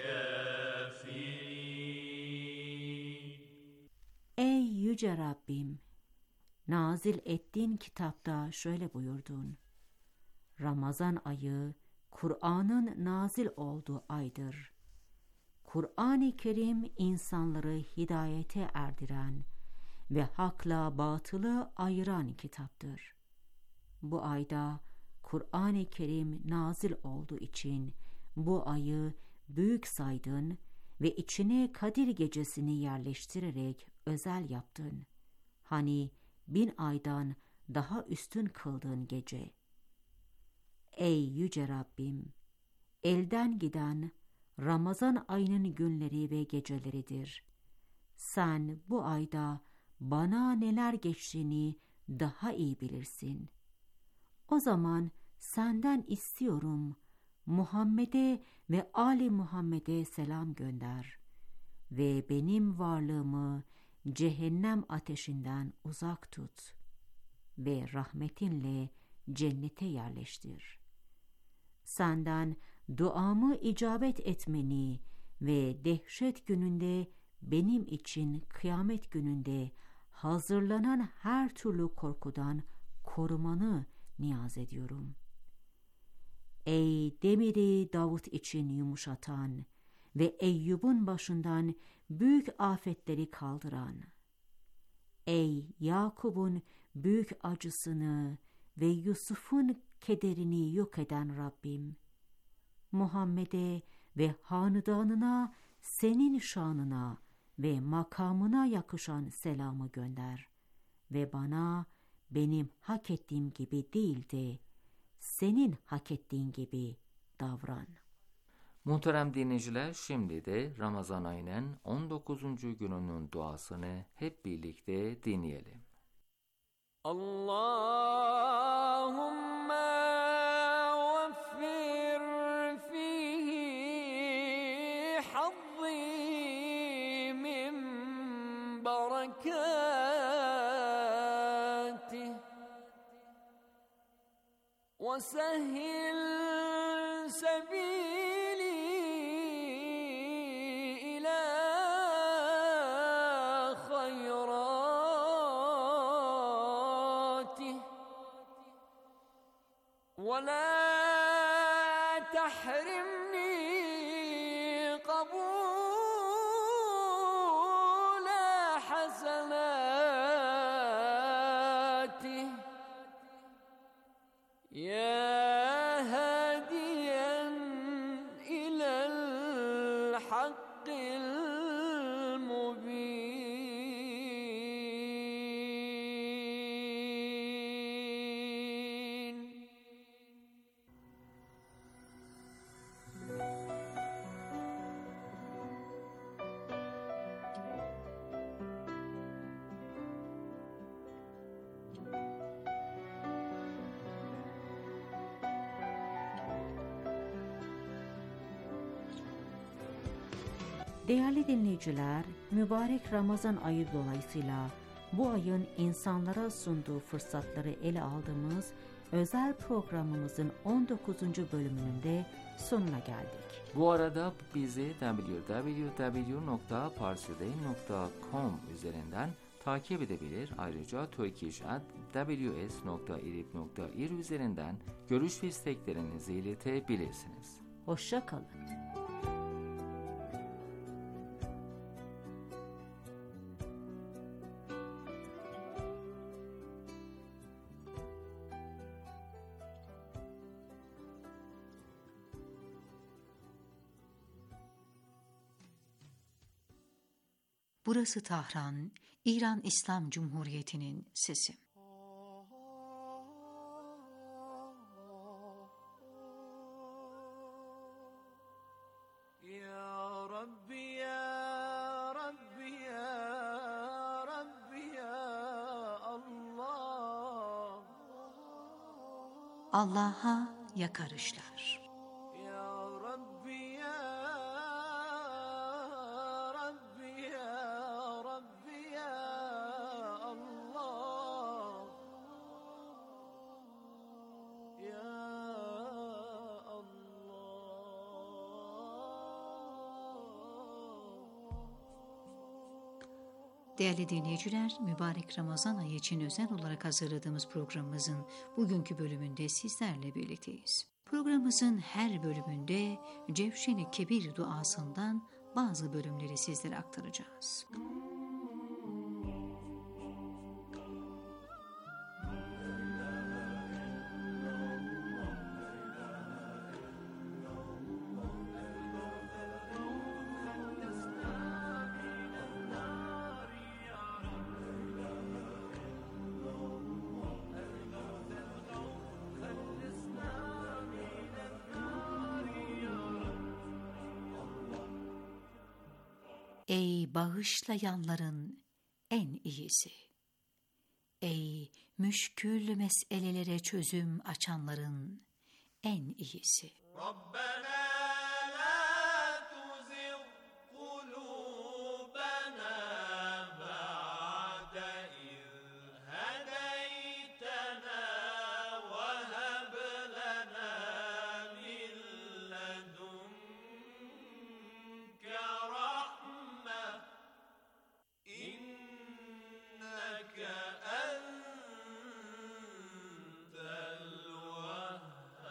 الكافرين. Ey yüce Rabbim, nazil ettiğin kitapta şöyle buyurdun: Ramazan ayı Kur'an'ın nazil olduğu aydır. Kur'an-ı Kerim insanları hidayete erdiren ve hakla batılı ayıran kitaptır. Bu ayda Kur'an-ı Kerim nazil olduğu için bu ayı büyük saydın ve içine Kadir gecesini yerleştirerek özel yaptın. Hani bin aydan daha üstün kıldığın gece. Ey yüce Rabbim, elden giden Ramazan ayının günleri ve geceleridir. Sen bu ayda bana neler geçtiğini daha iyi bilirsin. O zaman senden istiyorum, Muhammed'e ve Ali Muhammed'e selam gönder ve benim varlığımı cehennem ateşinden uzak tut ve rahmetinle cennete yerleştir. Senden duamı icabet etmeni ve dehşet gününde benim için kıyamet gününde hazırlanan her türlü korkudan korumanı niyaz ediyorum. Ey demiri Davut için yumuşatan ve Eyyub'un başından büyük afetleri kaldıran, ey Yakub'un büyük acısını ve Yusuf'un kederini yok eden Rabbim, Muhammed'e ve hanedanına senin şanına ve makamına yakışan selamı gönder ve bana benim hak ettiğim gibi değil de senin hak ettiğin gibi davran. Muhterem dinleyiciler, şimdi de Ramazan ayının on dokuzuncu gününün duasını hep birlikte dinleyelim. Allahümme veffir fihi hazzi min berekatih ve sehhil sebili ila khayratih ve la tahrimni kabula hasenatih ya Değerli dinleyiciler, mübarek Ramazan ayı dolayısıyla bu ayın insanlara sunduğu fırsatları ele aldığımız özel programımızın on dokuzuncu bölümünün de sonuna geldik. Bu arada bizi double-u double-u double-u nokta parsiday nokta com üzerinden takip edebilir. Ayrıca turkish at w s nokta irib nokta ir üzerinden görüş ve isteklerinizi iletebilirsiniz. Hoşça kalın. Burası Tahran, İran İslam Cumhuriyeti'nin sesi. Ya Rabbi ya Rabbi ya Rabbi ya Allah. Allah'a yakarışlar. Ya Rabbi ya Rabbi ya Değerli dinleyiciler, mübarek Ramazan ayı için özel olarak hazırladığımız programımızın bugünkü bölümünde sizlerle birlikteyiz. Programımızın her bölümünde Cevşen-i Kebir duasından bazı bölümleri sizlere aktaracağız. Ey bağışlayanların en iyisi! Ey müşkül meselelere çözüm açanların en iyisi! ربنا لا تزغ قلوبنا بعد إذ هديتنا وهب لنا من لدنك رحمة إنك أنت الوهاب.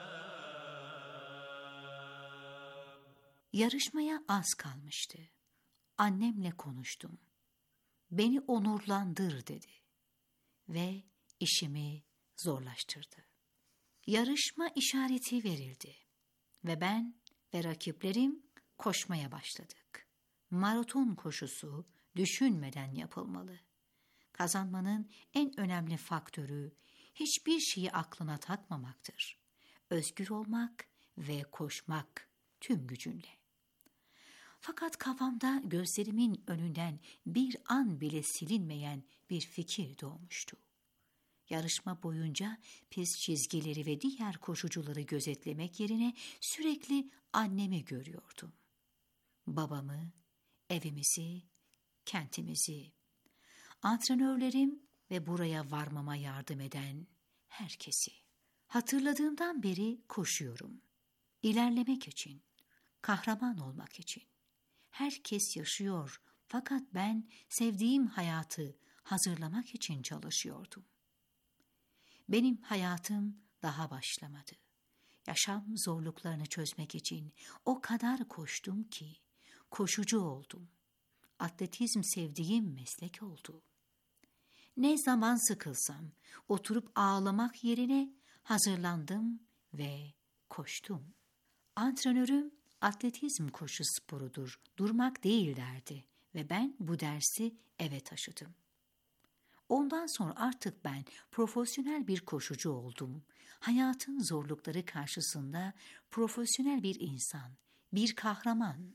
Yarışmaya az kalmıştı. Annemle konuştum. Beni onurlandır dedi ve işimi zorlaştırdı. Yarışma işareti verildi ve ben ve rakiplerim koşmaya başladık. Maraton koşusu düşünmeden yapılmalı. Kazanmanın en önemli faktörü hiçbir şeyi aklına takmamaktır. Özgür olmak ve koşmak tüm gücünle. Fakat kafamda gözlerimin önünden bir an bile silinmeyen bir fikir doğmuştu. Yarışma boyunca pist çizgileri ve diğer koşucuları gözetlemek yerine sürekli annemi görüyordum. Babamı, evimizi, kentimizi, antrenörlerim ve buraya varmama yardım eden herkesi. Hatırladığımdan beri koşuyorum. İlerlemek için, kahraman olmak için. Herkes yaşıyor fakat ben sevdiğim hayatı hazırlamak için çalışıyordum. Benim hayatım daha başlamadı. Yaşam zorluklarını çözmek için o kadar koştum ki koşucu oldum. Atletizm sevdiğim meslek oldu. Ne zaman sıkılsam oturup ağlamak yerine hazırlandım ve koştum. Antrenörüm atletizm koşu sporudur, durmak değil derdi ve ben bu dersi eve taşıdım. Ondan sonra artık ben profesyonel bir koşucu oldum. Hayatın zorlukları karşısında profesyonel bir insan, bir kahraman.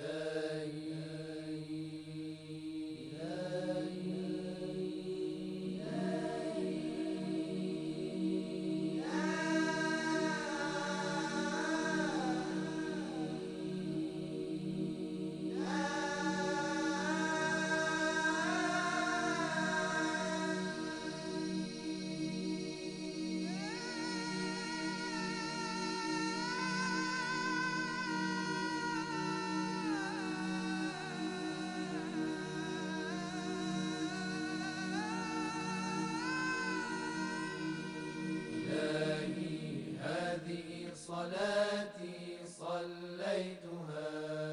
صلاتي صليتها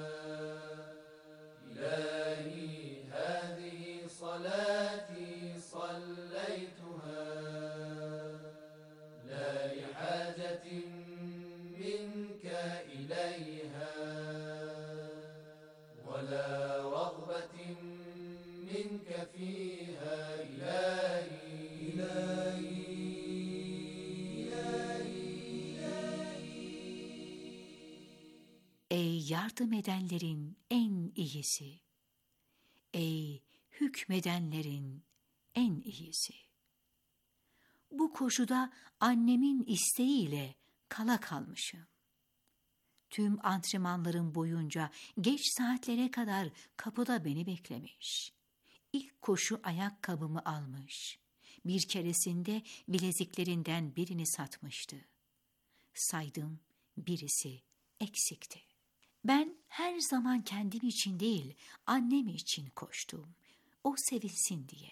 إلهي هذه صلاتي صليتها لا لحاجة منك إليها ولا رغبة منك فيها إلهي إلهي Ey yardım edenlerin en iyisi, ey hükmedenlerin en iyisi. Bu koşuda annemin isteğiyle kala kalmışım. Tüm antrenmanlarım boyunca geç saatlere kadar kapıda beni beklemiş. İlk koşu ayakkabımı almış. Bir keresinde bileziklerinden birini satmıştı. Saydım, birisi eksikti. Ben her zaman kendim için değil, annem için koştum. o sevilsin diye.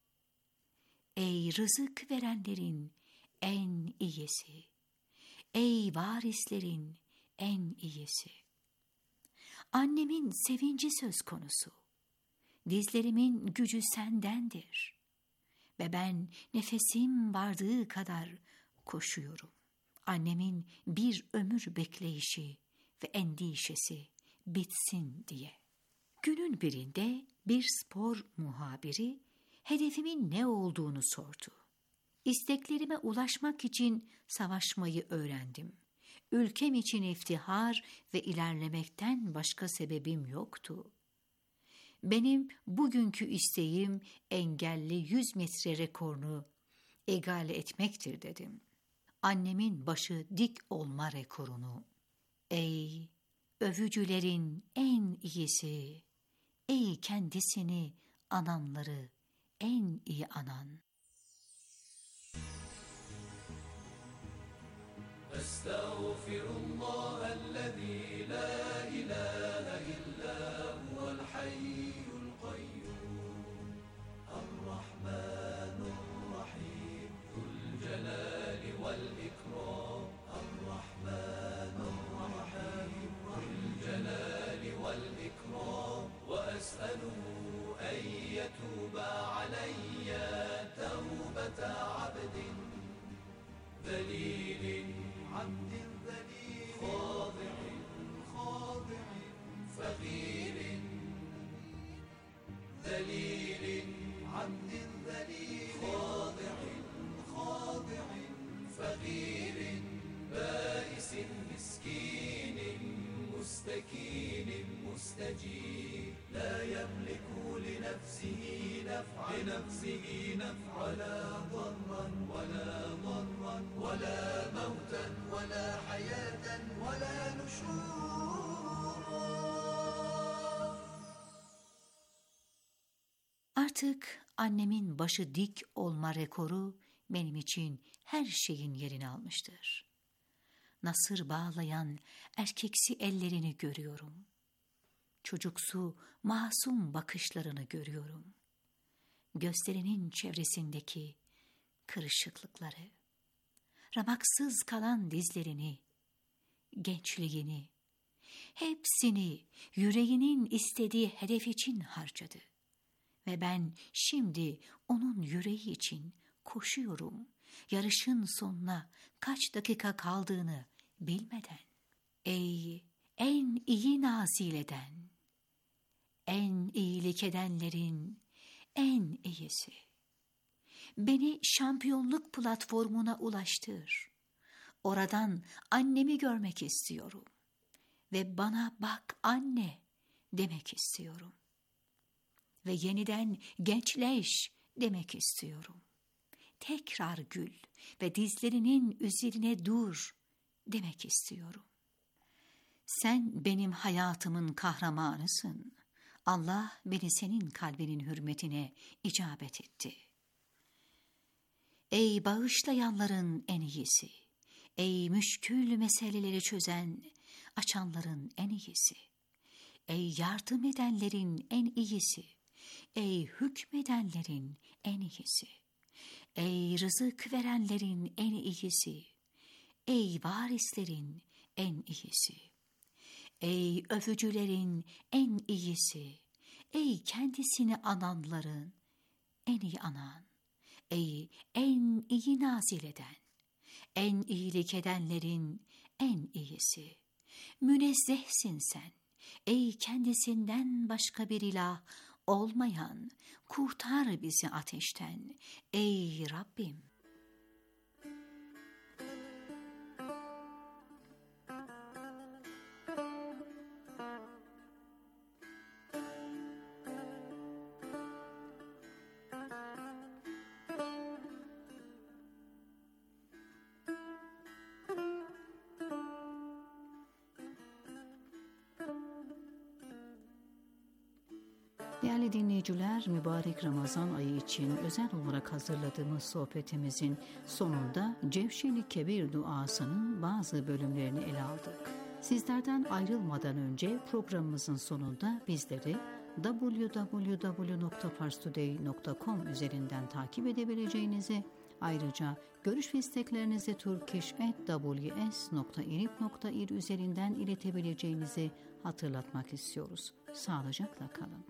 Ey rızık verenlerin en iyisi, ey varislerin en iyisi. Annemin sevinci söz konusu, dizlerimin gücü sendendir ve ben nefesim vardığı kadar koşuyorum. Annemin bir ömür bekleyişi ve endişesi bitsin diye. Günün birinde bir spor muhabiri hedefimin ne olduğunu sordu. İsteklerime ulaşmak için savaşmayı öğrendim. Ülkem için iftihar ve ilerlemekten başka sebebim yoktu. Benim bugünkü isteğim engelli yüz metre rekorunu egale etmektir dedim. Annemin başı dik olma rekorunu. Ey övücülerin en iyisi, ey kendisini ananları en iyi anan. أستغفر الله الذي لا إله إلا هو الحي القيوم الرحمن الرحيم ذو الجلال والإكرام الرحمن الرحيم ذو الجلال والإكرام وأسأله أن يتوب علي توبة عبد ذليل عبد ذليل خاضع خاضع فقير ذليل عبد ذليل خاضع خاضع فقير بائس مسكين مستكين مستجيب لا يملك لنفسه نفعا لنفسه نفعا ولا ضرا ولا ضرا ولا موتا ولا حياة ولا نشورا. Artık annemin başı dik olma rekoru benim için her şeyin yerini almıştır. Nasır bağlayan erkeksi ellerini görüyorum. Çocuksu masum bakışlarını görüyorum. Gözlerinin çevresindeki kırışıklıkları, ramaksız kalan dizlerini, gençliğini, hepsini yüreğinin istediği hedef için harcadı. Ve ben şimdi onun yüreği için koşuyorum, yarışın sonuna kaç dakika kaldığını bilmeden. Ey en iyi nazileden, en iyilik edenlerin en iyisi. Beni şampiyonluk platformuna ulaştır. Oradan annemi görmek istiyorum. Ve bana bak anne demek istiyorum. Ve yeniden gençleş demek istiyorum. Tekrar gül ve dizlerinin üzerine dur demek istiyorum. Sen benim hayatımın kahramanısın. Allah beni senin kalbinin hürmetine icabet etti. Ey bağışlayanların en iyisi, ey müşkül meseleleri çözen, açanların en iyisi, ey yardım edenlerin en iyisi, ey hükmedenlerin en iyisi, ey rızık verenlerin en iyisi, ey varislerin en iyisi, ey övücülerin en iyisi, ey kendisini ananların en iyi anan, ey en iyi nazil eden, en iyilik edenlerin en iyisi. Münezzehsin sen, ey kendisinden başka bir ilah olmayan, kurtar bizi ateşten, ey Rabbim. Değerli dinleyiciler, mübarek Ramazan ayı için özel olarak hazırladığımız sohbetimizin sonunda Cevşen-i Kebir duasının bazı bölümlerini ele aldık. Sizlerden ayrılmadan önce programımızın sonunda bizleri double-u double-u double-u nokta parstoday nokta com üzerinden takip edebileceğinizi, ayrıca görüş ve isteklerinizi turkish at w s nokta irib nokta ir üzerinden iletebileceğinizi hatırlatmak istiyoruz. Sağlıcakla kalın.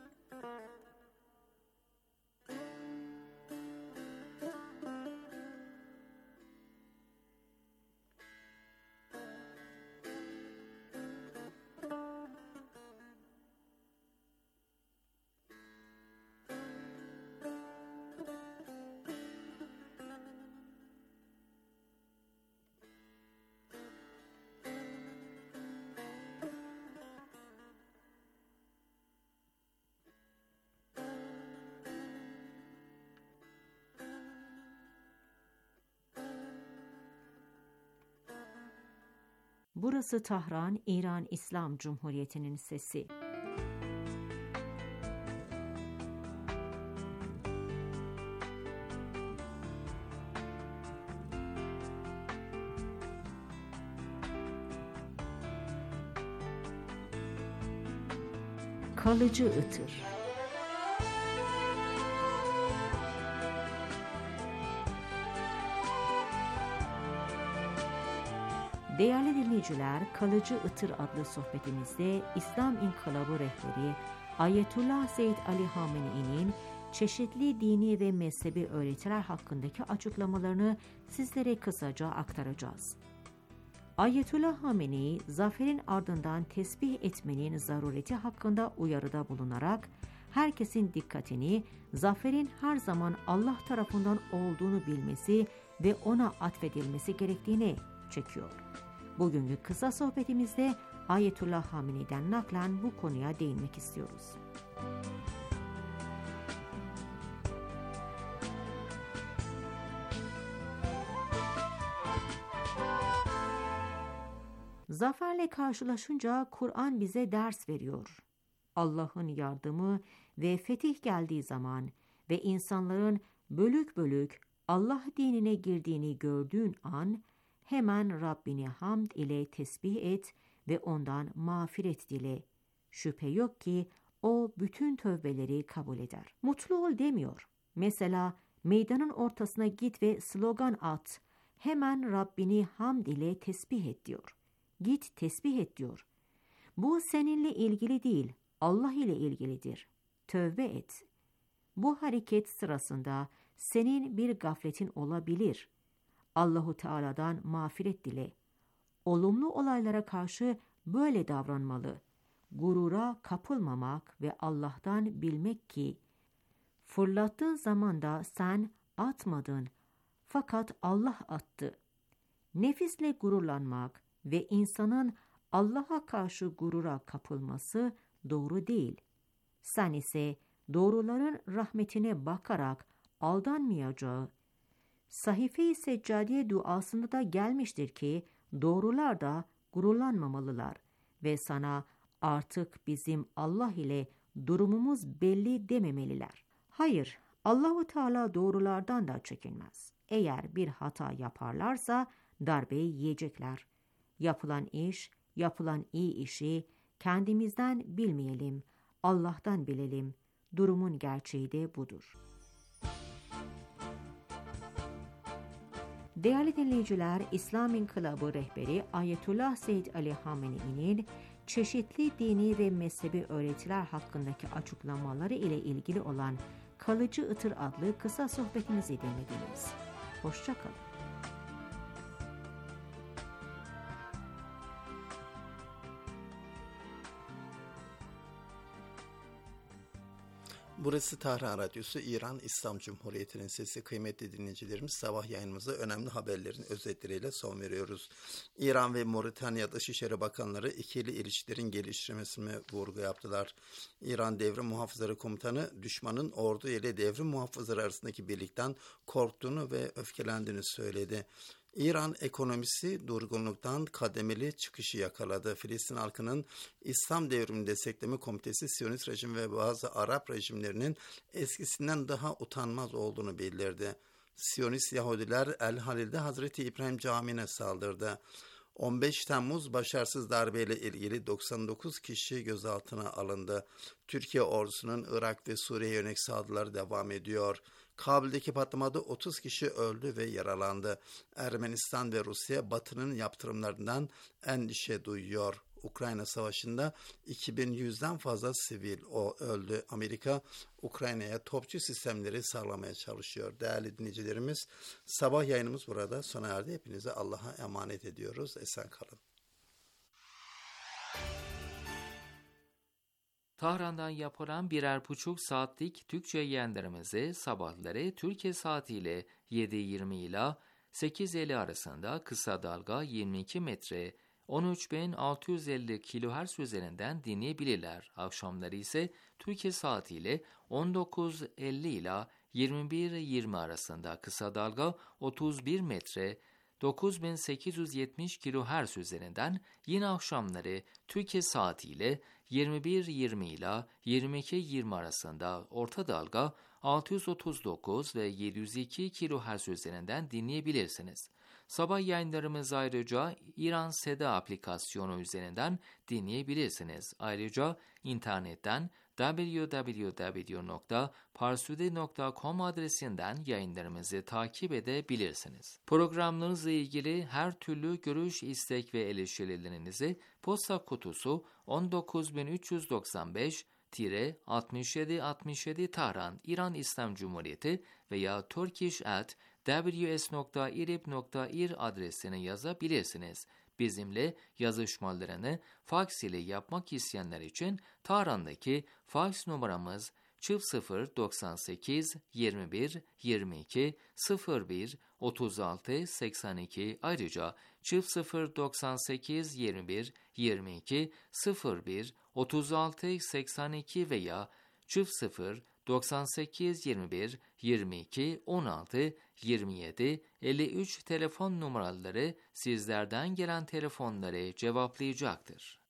Burası Tahran, İran İslam Cumhuriyeti'nin sesi. Kalıcı ıtır. Değerli dinleyiciler, Kalıcı Itır adlı sohbetimizde İslam İnkılabı rehberi Ayetullah Seyyid Ali Hamenei'nin çeşitli dini ve mezhebi öğretiler hakkındaki açıklamalarını sizlere kısaca aktaracağız. Ayetullah Hamenei, zaferin ardından tesbih etmenin zarureti hakkında uyarıda bulunarak, herkesin dikkatini zaferin her zaman Allah tarafından olduğunu bilmesi ve ona atfedilmesi gerektiğine çekiyor. Bugünkü kısa sohbetimizde Ayetullah Hamenei'den naklen bu konuya değinmek istiyoruz. Zaferle karşılaşınca Kur'an bize ders veriyor. Allah'ın yardımı ve fetih geldiği zaman ve insanların bölük bölük Allah dinine girdiğini gördüğün an, hemen Rabbini hamd ile tesbih et ve ondan mağfiret dile. Şüphe yok ki o bütün tövbeleri kabul eder. Mutlu ol demiyor. Mesela meydanın ortasına git ve slogan at. Hemen Rabbini hamd ile tesbih et diyor. Git tesbih et diyor. Bu seninle ilgili değil, Allah ile ilgilidir. Tövbe et. Bu hareket sırasında senin bir gafletin olabilir. Allahu Teala'dan mağfiret dile. Olumlu olaylara karşı böyle davranmalı. Gurura kapılmamak ve Allah'tan bilmek ki fırlattığın zaman da sen atmadın, fakat Allah attı. Nefisle gururlanmak ve insanın Allah'a karşı gurura kapılması doğru değil. Sen ise doğruların rahmetine bakarak aldanmayacağı, Sahife-i Seccadiye duasında da gelmiştir ki doğrular da gururlanmamalılar ve sana artık bizim Allah ile durumumuz belli dememeliler. Hayır, Allahu Teala doğrulardan da çekinmez. Eğer bir hata yaparlarsa darbeyi yiyecekler. Yapılan iş, yapılan iyi işi kendimizden bilmeyelim, Allah'tan bilelim. Durumun gerçeği de budur. Değerli dinleyiciler, İslam İnkılabı rehberi Ayetullah Seyyid Ali Hamenei'nin çeşitli dini ve mezhebi öğretiler hakkındaki açıklamaları ile ilgili olan Kalıcı Itır adlı kısa sohbetimizi dinlediniz. Hoşça kalın. Burası Tahran Radyosu, İran İslam Cumhuriyeti'nin sesi. Kıymetli dinleyicilerimiz, sabah yayınımıza önemli haberlerin özetleriyle son veriyoruz. İran ve Moritanya Dışişleri Bakanları ikili ilişkilerin geliştirmesine vurgu yaptılar. İran Devrim Muhafızları Komutanı, düşmanın ordu ile devrim muhafızları arasındaki birlikten korktuğunu ve öfkelendiğini söyledi. İran ekonomisi durgunluktan kademeli çıkışı yakaladı. Filistin halkının İslam Devrimi Destekleme Komitesi, Siyonist rejim ve bazı Arap rejimlerinin eskisinden daha utanmaz olduğunu bildirdi. Siyonist Yahudiler El Halil'de Hazreti İbrahim Camii'ne saldırdı. on beş Temmuz başarısız darbeyle ilgili doksan dokuz kişi gözaltına alındı. Türkiye ordusunun Irak ve Suriye yönelik saldırıları devam ediyor. Kabil'deki patlamada otuz kişi öldü ve yaralandı. Ermenistan ve Rusya Batı'nın yaptırımlarından endişe duyuyor. Ukrayna Savaşı'nda iki bin yüzden fazla sivil o öldü. Amerika Ukrayna'ya topçu sistemleri sağlamaya çalışıyor. Değerli dinleyicilerimiz, sabah yayınımız burada sona erdi. Hepinize Allah'a emanet ediyoruz. Esen kalın. Tahran'dan yapılan birer buçuk saatlik Türkçe yayınlarımızı sabahları Türkiye saatiyle yedi yirmi ila sekiz elli arasında kısa dalga yirmi iki metre on üç bin altı yüz elli kilohertz üzerinden dinleyebilirler. Akşamları ise Türkiye saatiyle on dokuz elli ila yirmi bir yirmi arasında kısa dalga otuz bir metre dokuz bin sekiz yüz yetmiş kilohertz üzerinden, yine akşamları Türkiye saatiyle yirmi bir yirmi ila yirmi iki yirmi arasında orta dalga altı yüz otuz dokuz ve yedi yüz iki kilohertz üzerinden dinleyebilirsiniz. Sabah yayınlarımız ayrıca İran Seda aplikasyonu üzerinden dinleyebilirsiniz. Ayrıca internetten double-u double-u double-u nokta parsude nokta com adresinden yayınlarımızı takip edebilirsiniz. Programlarınızla ilgili her türlü görüş, istek ve eleştirilerinizi posta kutusu on dokuz bin üç yüz doksan beş altmış yedi altmış yedi Tahran, İran İslam Cumhuriyeti veya turkish at w s nokta irib nokta ir adresine yazabilirsiniz. Bizimle yazışmalarını faks ile yapmak isteyenler için Tahran'daki faks numaramız çift sıfır doksan sekiz yirmi bir yirmi iki sıfır bir otuz altı seksen iki, ayrıca çift sıfır doksan sekiz yirmi bir yirmi iki sıfır bir otuz altı seksen iki veya çift sıfır doksan sekiz yirmi bir yirmi iki on altı yirmi yedi elli üç telefon numaraları sizlerden gelen telefonları cevaplayacaktır.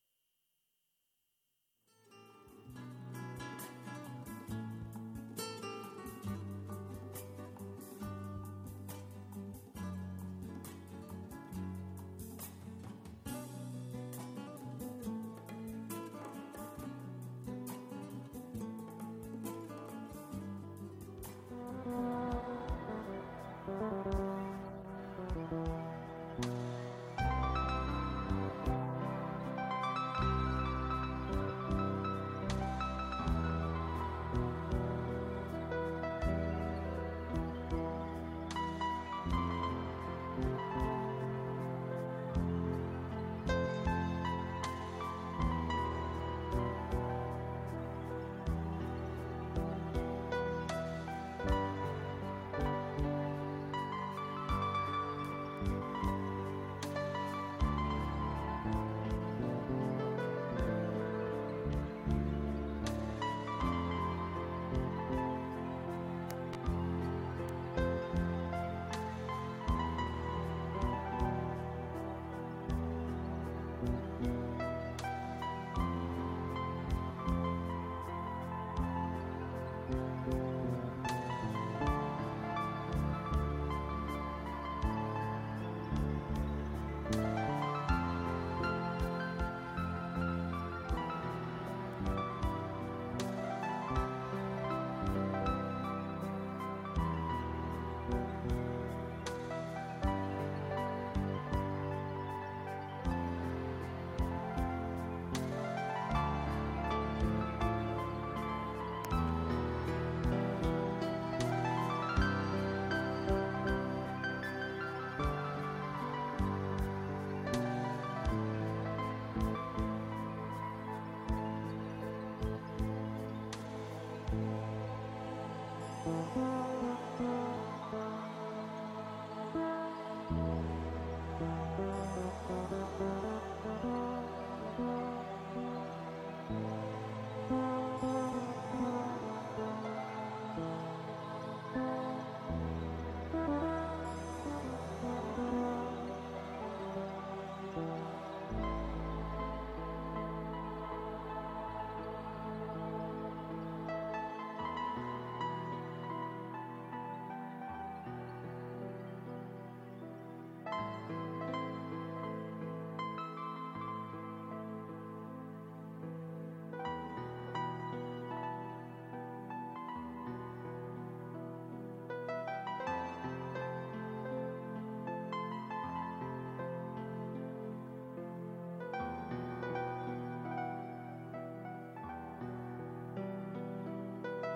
Müzik